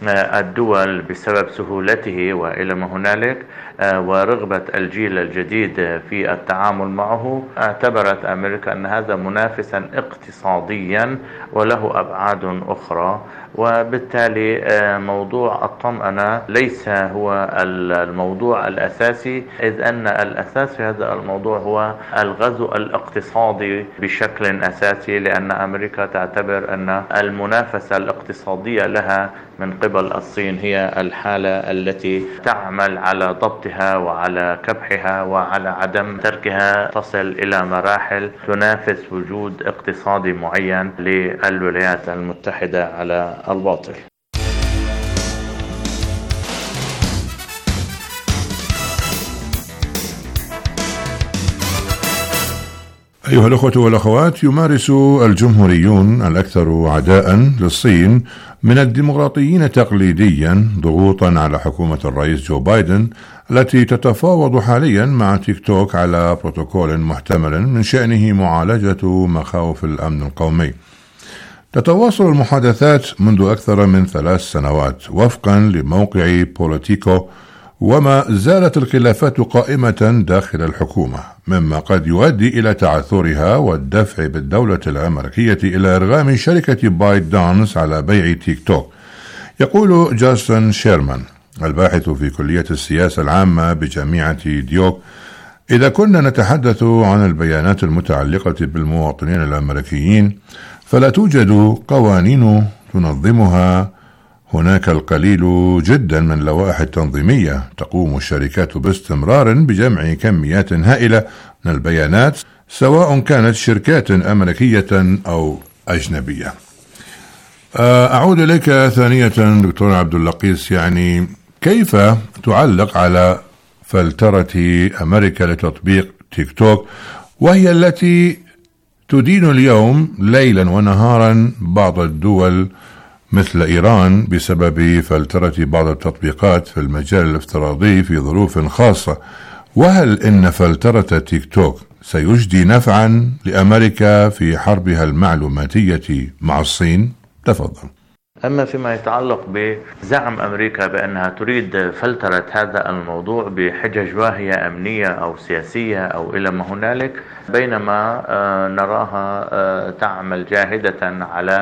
الدول بسبب سهولته وإلى ما هنالك ورغبة الجيل الجديد في التعامل معه، اعتبرت أمريكا أن هذا منافسا اقتصاديا وله أبعاد أخرى. وبالتالي موضوع الطمأنة ليس هو الموضوع الأساسي، إذ أن الأساس في هذا الموضوع هو الغزو الاقتصادي بشكل أساسي، لأن أمريكا تعتبر أن المنافسة الاقتصادية لها من قبل الصين هي الحالة التي تعمل على ضبطها وعلى كبحها وعلى عدم تركها تصل إلى مراحل تنافس وجود اقتصادي معين للولايات المتحدة على الباطل. أيها الأخوة والأخوات، يمارس الجمهوريون الأكثر عداء للصين من الديمقراطيين تقليديا ضغوطا على حكومة الرئيس جو بايدن التي تتفاوض حاليا مع تيك توك على بروتوكول محتمل من شأنه معالجة مخاوف الأمن القومي. تتواصل المحادثات منذ أكثر من ثلاث سنوات وفقا لموقع بوليتيكو، وما زالت الخلافات قائمة داخل الحكومة، مما قد يؤدي إلى تعثرها والدفع بالدولة الأمريكية إلى إرغام شركة بايت دانس على بيع تيك توك. يقول جاستن شيرمان الباحث في كلية السياسة العامة بجامعة ديوك: إذا كنا نتحدث عن البيانات المتعلقة بالمواطنين الأمريكيين فلا توجد قوانين تنظمها. هناك القليل جدا من اللوائح التنظيمية. تقوم الشركات باستمرار بجمع كميات هائلة من البيانات سواء كانت شركات أمريكية أو أجنبية. أعود إليك ثانية دكتور عبد اللقيس، يعني كيف تعلق على فلترة أمريكا لتطبيق تيك توك، وهي التي تدين اليوم ليلا ونهارا بعض الدول مثل إيران بسبب فلترة بعض التطبيقات في المجال الافتراضي في ظروف خاصة؟ وهل إن فلترة تيك توك سيجدي نفعا لأمريكا في حربها المعلوماتية مع الصين؟ تفضل. أما فيما يتعلق بزعم أمريكا بأنها تريد فلترة هذا الموضوع بحجج واهية أمنية أو سياسية أو إلى ما هنالك، بينما نراها تعمل جاهدة على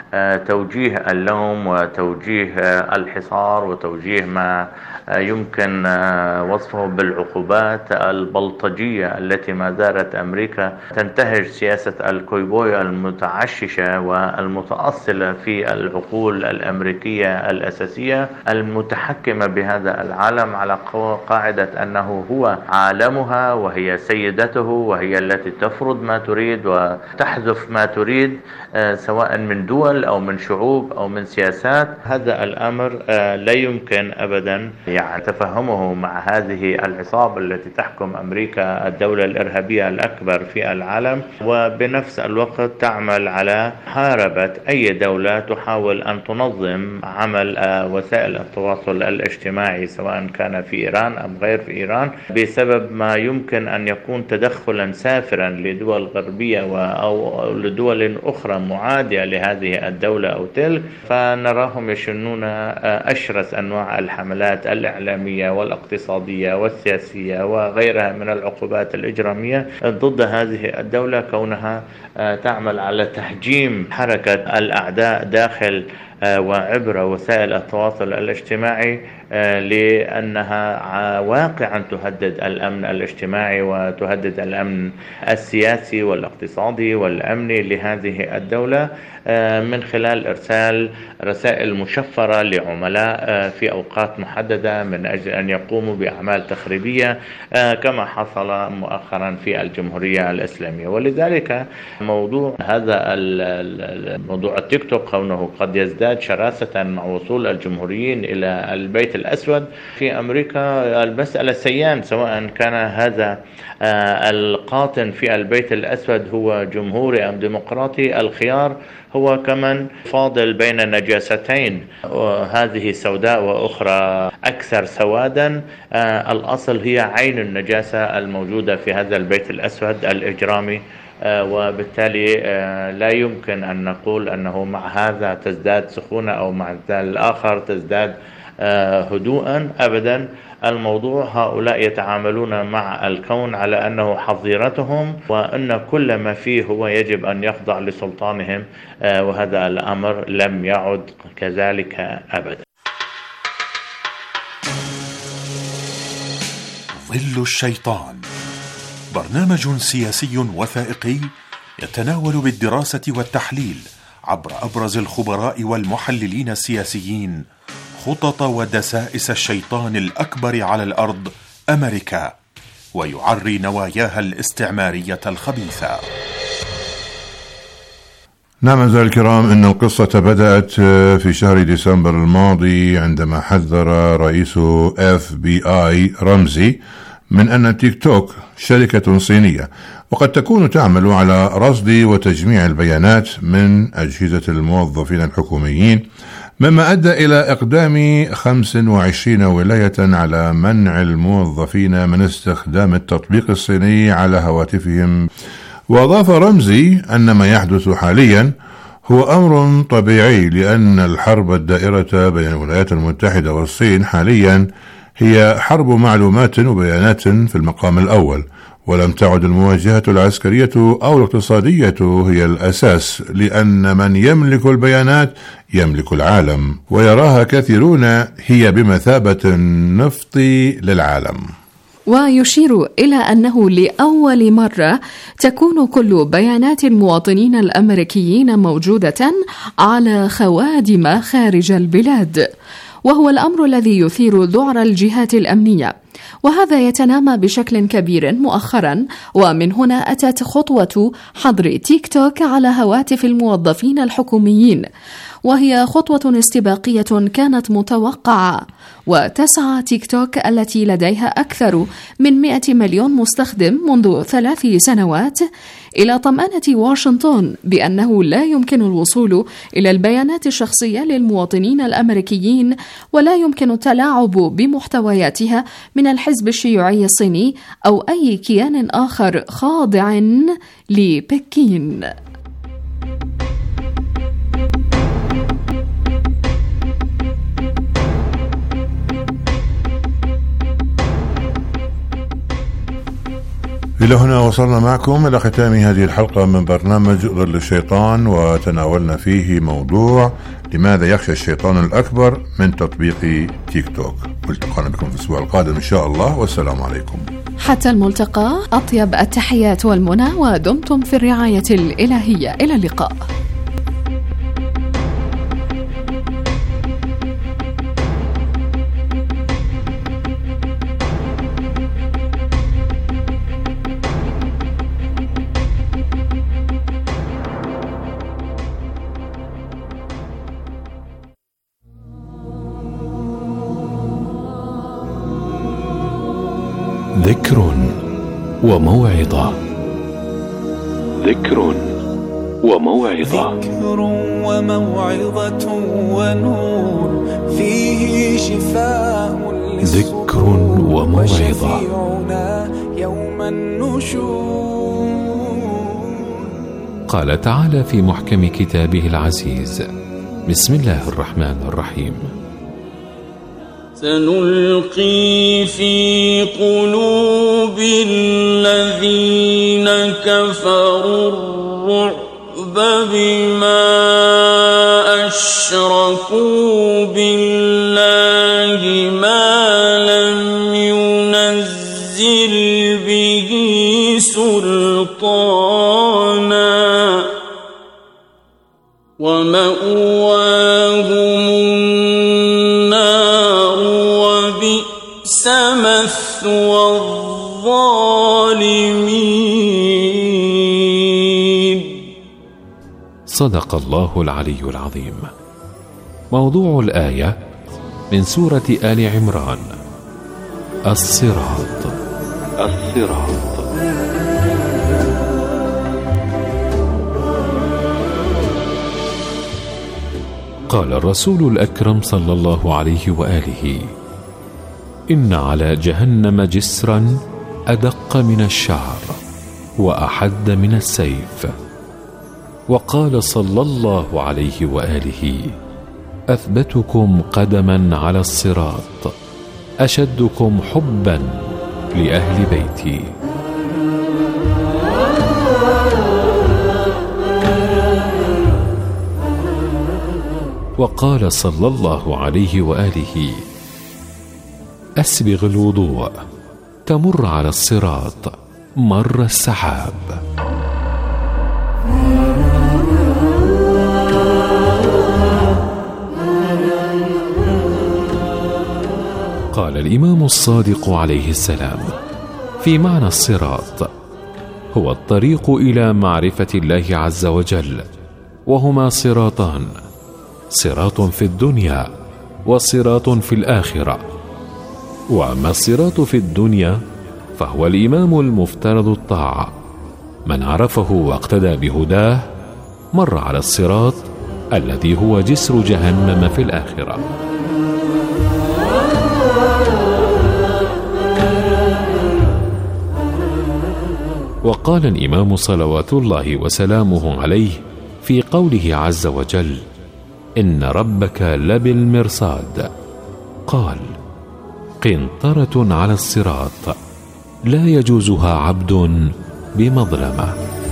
توجيه اللوم وتوجيه الحصار وتوجيه ما يمكن وصفه بالعقوبات البلطجية التي ما زالت أمريكا تنتهج سياسة الكويبوي المتعششة والمتأصلة في العقول الأمريكية الأساسية المتحكمة بهذا العالم على قاعدة أنه هو عالمها وهي سيدته وهي التي تفرض ما تريد وتحذف ما تريد سواء من دول أو من شعوب أو من سياسات. هذا الأمر لا يمكن أبدا يعني تفهمه مع هذه العصابة التي تحكم أمريكا الدولة الإرهابية الأكبر في العالم، وبنفس الوقت تعمل على محاربة أي دولة تحاول أن تنظم عمل وسائل التواصل الاجتماعي سواء كان في إيران أم غير في إيران، بسبب ما يمكن أن يكون تدخلا سافرا لدول غربية أو لدول أخرى معادية لهذه الدولة أو تلك، فنراهم يشنون أشرس أنواع الحملات الإعلامية والاقتصادية والسياسية وغيرها من العقوبات الإجرامية ضد هذه الدولة، كونها تعمل على تحجيم حركة الأعداء داخل وعبر وسائل التواصل الاجتماعي لأنها واقعا تهدد الأمن الاجتماعي وتهدد الأمن السياسي والاقتصادي والأمني لهذه الدولة من خلال إرسال رسائل مشفرة لعملاء في أوقات محددة من أجل أن يقوموا بأعمال تخريبية كما حصل مؤخرا في الجمهورية الإسلامية. ولذلك موضوع هذا الموضوع التيك توك كونه قد يزداد شراسة مع وصول الجمهوريين إلى البيت الأسود في أمريكا. المسألة سيان سواء كان هذا القاطن في البيت الأسود هو جمهوري أم ديمقراطي، الخيار هو كمن فاضل بين نجاستين، هذه سوداء وأخرى أكثر سوادا. الأصل هي عين النجاسة الموجودة في هذا البيت الأسود الإجرامي، وبالتالي لا يمكن أن نقول أنه مع هذا تزداد سخونة أو مع الآخر تزداد هدوءا أبدا. الموضوع هؤلاء يتعاملون مع الكون على أنه حظيرتهم وأن كل ما فيه هو يجب أن يخضع لسلطانهم، وهذا الأمر لم يعد كذلك أبدا. ظل الشيطان برنامج سياسي وثائقي يتناول بالدراسة والتحليل عبر أبرز الخبراء والمحللين السياسيين خطط ودسائس الشيطان الأكبر على الأرض أمريكا، ويعري نواياها الاستعمارية الخبيثة. نعم أعزائي الكرام، إن القصة بدأت في شهر ديسمبر الماضي عندما حذر رئيس إف بي آي رمزي من أن تيك توك شركة صينية وقد تكون تعمل على رصد وتجميع البيانات من أجهزة الموظفين الحكوميين، مما أدى إلى إقدام خمس وعشرين ولاية على منع الموظفين من استخدام التطبيق الصيني على هواتفهم. وأضاف رمزي أن ما يحدث حاليا هو أمر طبيعي، لأن الحرب الدائرة بين الولايات المتحدة والصين حاليا هي حرب معلومات وبيانات في المقام الأول، ولم تعد المواجهة العسكرية أو الاقتصادية هي الأساس، لأن من يملك البيانات يملك العالم، ويراها كثيرون هي بمثابة النفط للعالم. ويشير إلى أنه لأول مرة تكون كل بيانات المواطنين الأمريكيين موجودة على خوادم خارج البلاد، وهو الأمر الذي يثير ذعر الجهات الأمنية، وهذا يتنامى بشكل كبير مؤخرا. ومن هنا أتت خطوة حظر تيك توك على هواتف الموظفين الحكوميين، وهي خطوة استباقية كانت متوقعة. وتسعى تيك توك التي لديها أكثر من مئة مليون مستخدم منذ ثلاث سنوات إلى طمأنة واشنطن بأنه لا يمكن الوصول إلى البيانات الشخصية للمواطنين الأمريكيين، ولا يمكن التلاعب بمحتوياتها من الحزب الشيوعي الصيني أو أي كيان آخر خاضع لبكين. في إلى هنا وصلنا معكم إلى ختام هذه الحلقة من برنامج ظل الشيطان، وتناولنا فيه موضوع لماذا يخشى الشيطان الأكبر من تطبيق تيك توك. والتقانا بكم في الأسبوع القادم إن شاء الله، والسلام عليكم. حتى الملتقى، أطيب التحيات والمنى، ودمتم في الرعاية الإلهية. إلى اللقاء. ذكر وموعظة. ذكر وموعظة. ذكر وموعظة ونور فيه شفاء ذكر وموعظة يوم النشور. قال تعالى في محكم كتابه العزيز: بسم الله الرحمن الرحيم: سنلقي في قلوب الذين كفروا الرعب بما أشركوا بالله ما لم ينزل به سلطانا ومأواهم مثوى الظالمين. صدق الله العلي العظيم. موضوع الآية من سورة آل عمران: الصراط. الصراط. قال الرسول الأكرم صلى الله عليه وآله: إن على جهنم جسرا أدق من الشعر وأحد من السيف. وقال صلى الله عليه وآله: أثبتكم قدما على الصراط أشدكم حبا لأهل بيتي. وقال صلى الله عليه وآله: أسبغ الوضوء تمر على الصراط مر السحاب. قال الإمام الصادق عليه السلام في معنى الصراط: هو الطريق إلى معرفة الله عز وجل، وهما صراطان: صراط في الدنيا وصراط في الآخرة. وأما الصراط في الدنيا فهو الإمام المفترض الطاعة، من عرفه واقتدى بهداه مر على الصراط الذي هو جسر جهنم في الآخرة. وقال الإمام صلوات الله وسلامه عليه في قوله عز وجل: إن ربك لبالمرصاد، قال: قنطرة على الصراط لا يجوزها عبد بمظلمة.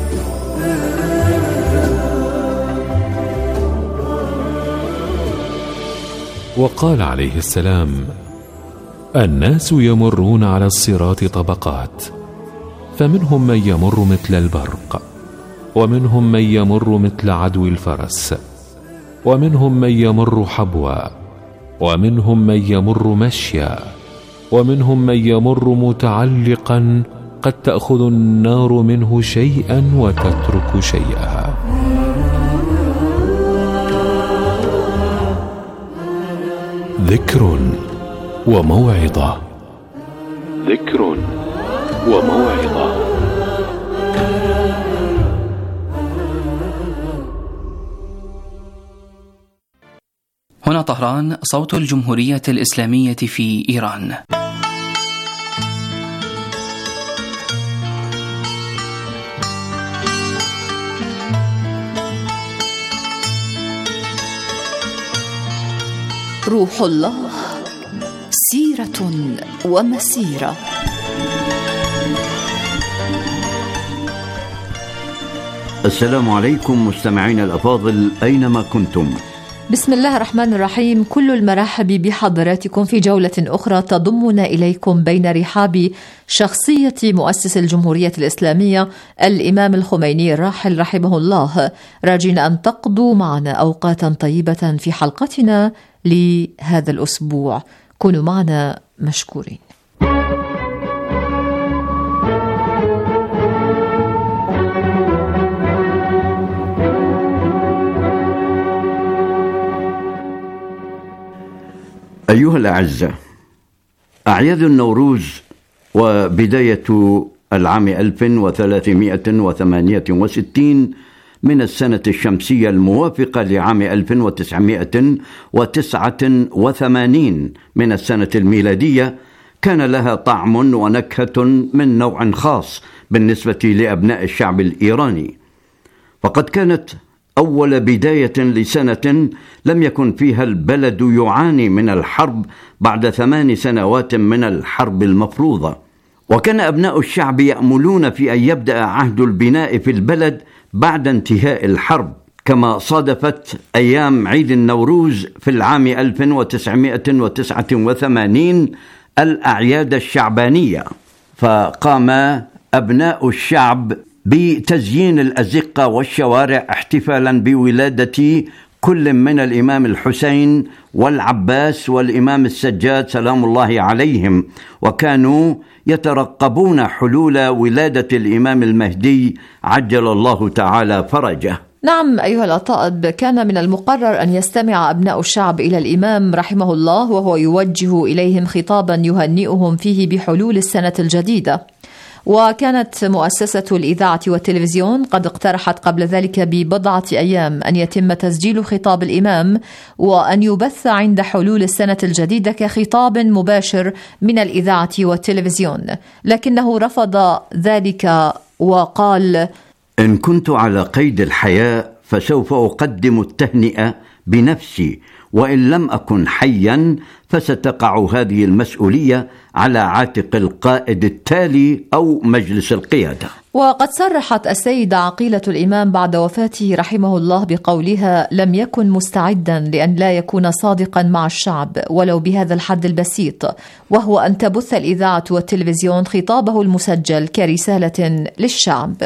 وقال عليه السلام: الناس يمرون على الصراط طبقات، فمنهم من يمر مثل البرق، ومنهم من يمر مثل عدو الفرس، ومنهم من يمر حبوا، ومنهم من يمر مشيا، ومنهم من يمر متعلقا قد تأخذ النار منه شيئا وتترك شيئا. ذكر وموعظة. ذكر وموعظة. هنا طهران، صوت الجمهورية الإسلامية في إيران. روح الله، سيرة ومسيرة. السلام عليكم مستمعينا الأفاضل أينما كنتم. بسم الله الرحمن الرحيم. كل المرحب بحضراتكم في جولة أخرى تضمنا إليكم بين رحاب شخصية مؤسس الجمهورية الإسلامية الإمام الخميني الراحل رحمه الله، راجين أن تقضوا معنا أوقاتا طيبة في حلقتنا لهذا الأسبوع. كونوا معنا مشكورين. أيها الأعزة، أعياد النوروز وبداية العام ألف وثلاثمائة وثمانية وستين من السنة الشمسية الموافقة لعام ألف وتسعمائة وتسعة وثمانين من السنة الميلادية كان لها طعم ونكهة من نوع خاص بالنسبة لأبناء الشعب الإيراني، فقد كانت أول بداية لسنة لم يكن فيها البلد يعاني من الحرب بعد ثمان سنوات من الحرب المفروضة، وكان أبناء الشعب يأملون في أن يبدأ عهد البناء في البلد بعد انتهاء الحرب، كما صادفت أيام عيد النوروز في العام ألف وتسعمائة وتسعة وثمانين الأعياد الشعبانية، فقام أبناء الشعب بتزيين الأزقة والشوارع احتفالا بولادة كل من الإمام الحسين والعباس والإمام السجاد سلام الله عليهم، وكانوا يترقبون حلول ولادة الإمام المهدي عجل الله تعالى فرجه. نعم أيها الأطائب، كان من المقرر أن يستمع أبناء الشعب إلى الإمام رحمه الله وهو يوجه إليهم خطابا يهنئهم فيه بحلول السنة الجديدة. وكانت مؤسسة الإذاعة والتلفزيون قد اقترحت قبل ذلك ببضعة أيام أن يتم تسجيل خطاب الإمام وأن يبث عند حلول السنة الجديدة كخطاب مباشر من الإذاعة والتلفزيون، لكنه رفض ذلك وقال: إن كنت على قيد الحياة فسوف أقدم التهنئة بنفسي، وإن لم أكن حيا فستقع هذه المسؤولية على عاتق القائد التالي أو مجلس القيادة. وقد صرحت السيدة عقيلة الإمام بعد وفاته رحمه الله بقولها: لم يكن مستعدا لأن لا يكون صادقا مع الشعب ولو بهذا الحد البسيط، وهو أن تبث الإذاعة والتلفزيون خطابه المسجل كرسالة للشعب.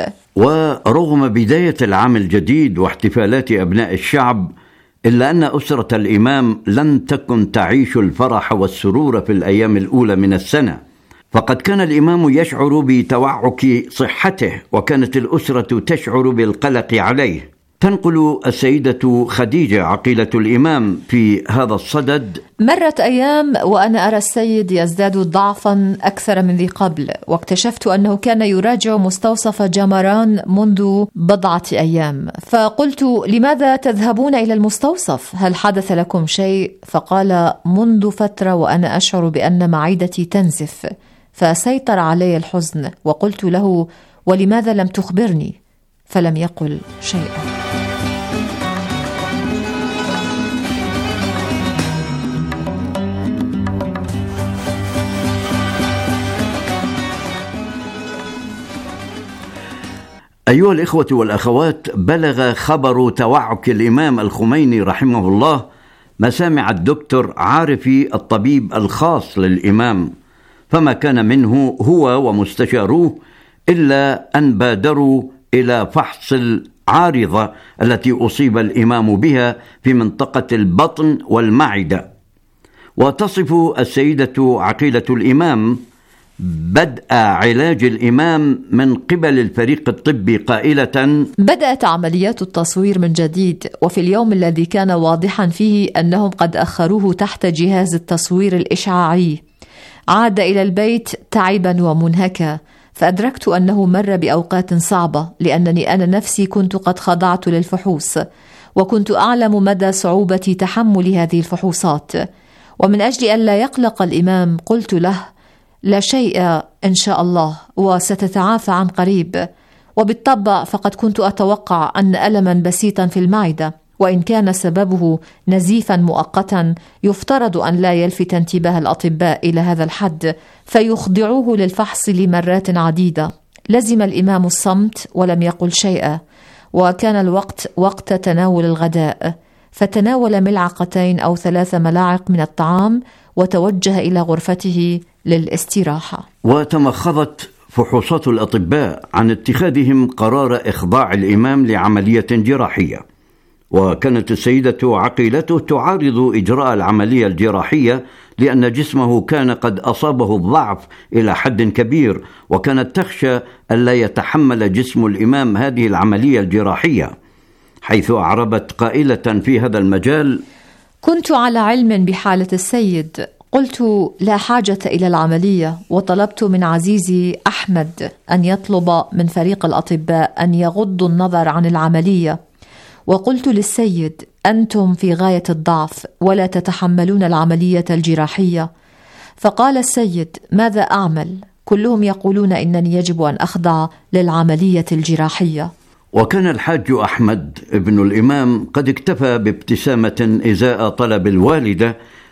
ورغم بداية العام الجديد واحتفالات أبناء الشعب، إلا أن أسرة الإمام لن تكن تعيش الفرح والسرور في الأيام الأولى من السنة، فقد كان الإمام يشعر بتوعك صحته، وكانت الأسرة تشعر بالقلق عليه. تنقل السيدة خديجة عقيلة الإمام في هذا الصدد: مرت أيام وأنا أرى السيد يزداد ضعفا أكثر من ذي قبل، واكتشفت أنه كان يراجع مستوصف جمران منذ بضعة أيام، فقلت: لماذا تذهبون إلى المستوصف؟ هل حدث لكم شيء؟ فقال: منذ فترة وأنا أشعر بأن معدتي تنزف، فسيطر علي الحزن، وقلت له: ولماذا لم تخبرني؟ فلم يقل شيئا. أيها الإخوة والأخوات، بلغ خبر توعك الإمام الخميني رحمه الله مسامع الدكتور عارفي الطبيب الخاص للإمام، فما كان منه هو ومستشاروه إلا أن بادروا إلى فحص العارضة التي أصيب الإمام بها في منطقة البطن والمعدة. وتصف السيدة عقيلة الإمام بدء علاج الإمام من قبل الفريق الطبي قائلة: بدأت عمليات التصوير من جديد، وفي اليوم الذي كان واضحا فيه أنهم قد أخروه تحت جهاز التصوير الإشعاعي عاد إلى البيت تعبا ومنهكا، فأدركت أنه مر بأوقات صعبة، لأنني أنا نفسي كنت قد خضعت للفحوص، وكنت أعلم مدى صعوبة تحمل هذه الفحوصات. ومن أجل أن لا يقلق الإمام قلت له: لا شيء إن شاء الله، وستتعافى عن قريب. وبالطبع فقد كنت أتوقع أن ألما بسيطا في المعدة، وإن كان سببه نزيفا مؤقتا يفترض أن لا يلفت انتباه الأطباء إلى هذا الحد فيخضعوه للفحص لمرات عديدة. لزم الإمام الصمت ولم يقل شيئا، وكان الوقت وقت تناول الغداء، فتناول ملعقتين أو ثلاث ملاعق من الطعام وتوجه إلى غرفته للاستراحة. وتمخضت فحوصات الأطباء عن اتخاذهم قرار إخضاع الإمام لعملية جراحية، وكانت السيدة عقيلته تعارض إجراء العملية الجراحية لأن جسمه كان قد أصابه الضعف إلى حد كبير، وكانت تخشى ألا يتحمل جسم الإمام هذه العملية الجراحية، حيث أعربت قائلة في هذا المجال: كنت على علم بحالة السيد، قلت لا حاجة إلى العملية، وطلبت من عزيزي أحمد أن يطلب من فريق الأطباء أن يغضوا النظر عن العملية، وقلت للسيد: أنتم في غاية الضعف ولا تتحملون العملية الجراحية. فقال السيد: ماذا أعمل؟ كلهم يقولون إنني يجب أن أخضع للعملية الجراحية. وكان الحاج أحمد ابن الإمام قد اكتفى بابتسامة إزاء طلب الوالدة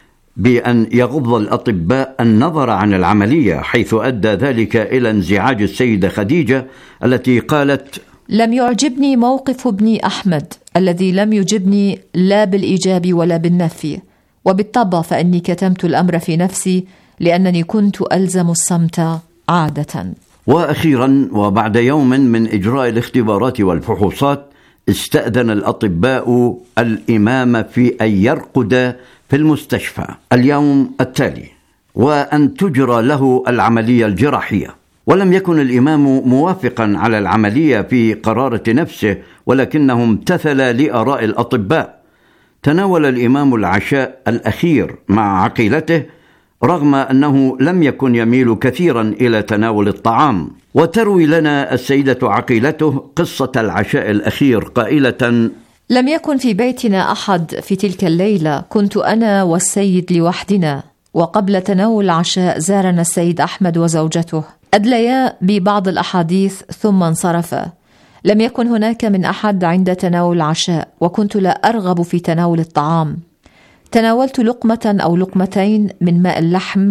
بأن يغض الأطباء النظر عن العملية، حيث أدى ذلك إلى انزعاج السيدة خديجة التي قالت: لم يعجبني موقف ابني أحمد الذي لم يجبني لا بالإيجاب ولا بالنفي، وبالطبع فإني كتمت الأمر في نفسي لأنني كنت ألزم الصمت عادة. وأخيرا وبعد يوم من إجراء الاختبارات والفحوصات، استأذن الأطباء الإمام في أن يرقد في المستشفى اليوم التالي وأن تجرى له العملية الجراحية. ولم يكن الإمام موافقا على العملية في قرارة نفسه، ولكنه امتثل لآراء الأطباء. تناول الإمام العشاء الأخير مع عقيلته رغم أنه لم يكن يميل كثيرا إلى تناول الطعام. وتروي لنا السيدة عقيلته قصة العشاء الأخير قائلة: لم يكن في بيتنا أحد في تلك الليلة، كنت أنا والسيد لوحدنا، وقبل تناول العشاء زارنا السيد أحمد وزوجته، أدليا ببعض الأحاديث ثم انصرفا. لم يكن هناك من أحد عند تناول العشاء، وكنت لا أرغب في تناول الطعام. تناولت لقمة أو لقمتين من ماء اللحم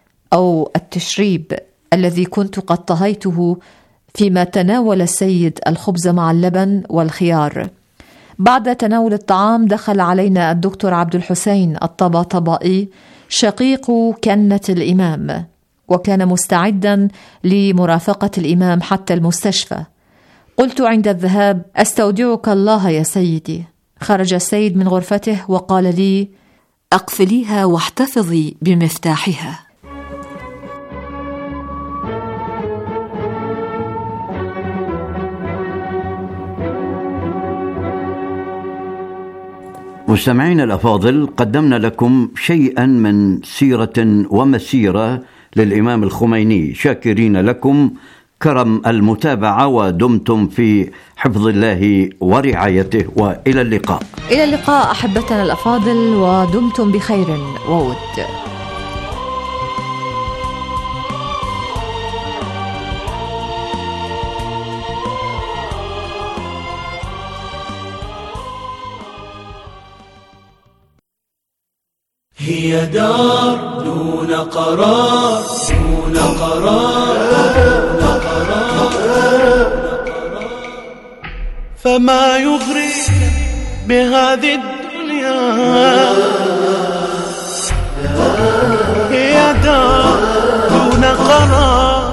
أو التشريب الذي كنت قد طهيته، فيما تناول السيد الخبز مع اللبن والخيار. بعد تناول الطعام دخل علينا الدكتور عبد الحسين الطباطبائي شقيق كنة الإمام، وكان مستعدا لمرافقة الإمام حتى المستشفى. قلت عند الذهاب: أستودعك الله يا سيدي. خرج السيد من غرفته وقال لي: أقفليها واحتفظي بمفتاحها. مستمعين الأفاضل، قدمنا لكم شيئا من سيرة ومسيرة للإمام الخميني، شاكرين لكم كرم المتابعة، ودمتم في حفظ الله ورعايته، وإلى اللقاء. إلى اللقاء أحبتنا الأفاضل، ودمتم بخير وود. هي دار دون قرار، دون قرار، دون قرار. فما يغريك بهذه الدنيا؟ هي دار دون قرار،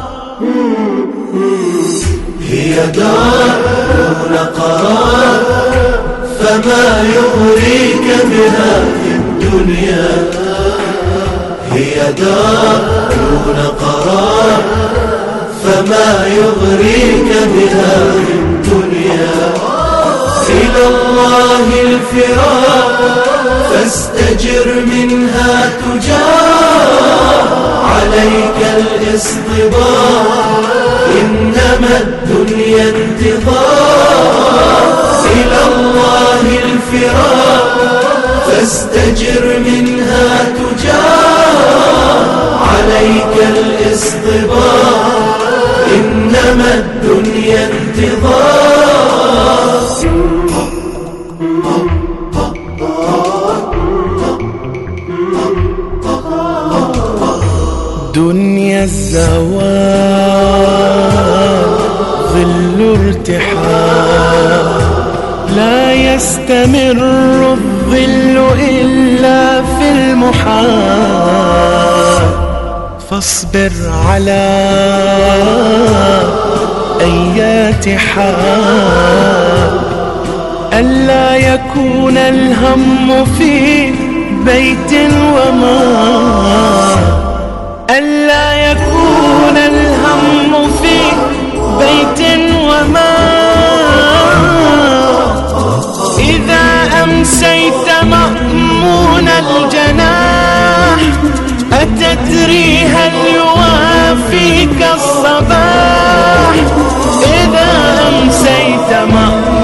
هي دار دون قرار. فما يغريك بهذه الدنيا؟ هي دار دون قرار. فما يغريك بهذه الدنيا؟ إلى الله الفرار، فاستجر منها تجار. عليك الاصطبار، إنما الدنيا انتظار. إلى الله الفرار، فاستجر منها تجار. عليك الاصطبار، إنما الدنيا انتظار. دنيا الزوال ظل ارتحال، يستمر الظل إلا في المحال، فاصبر على أيات حال، ألا يكون الهم في بيت ومال، ألا يكون الهم في بيت ومال. إذا أمسيت مأمون الجناح أتدري هل يوافيك الصباح؟ إذا أمسيت مأمون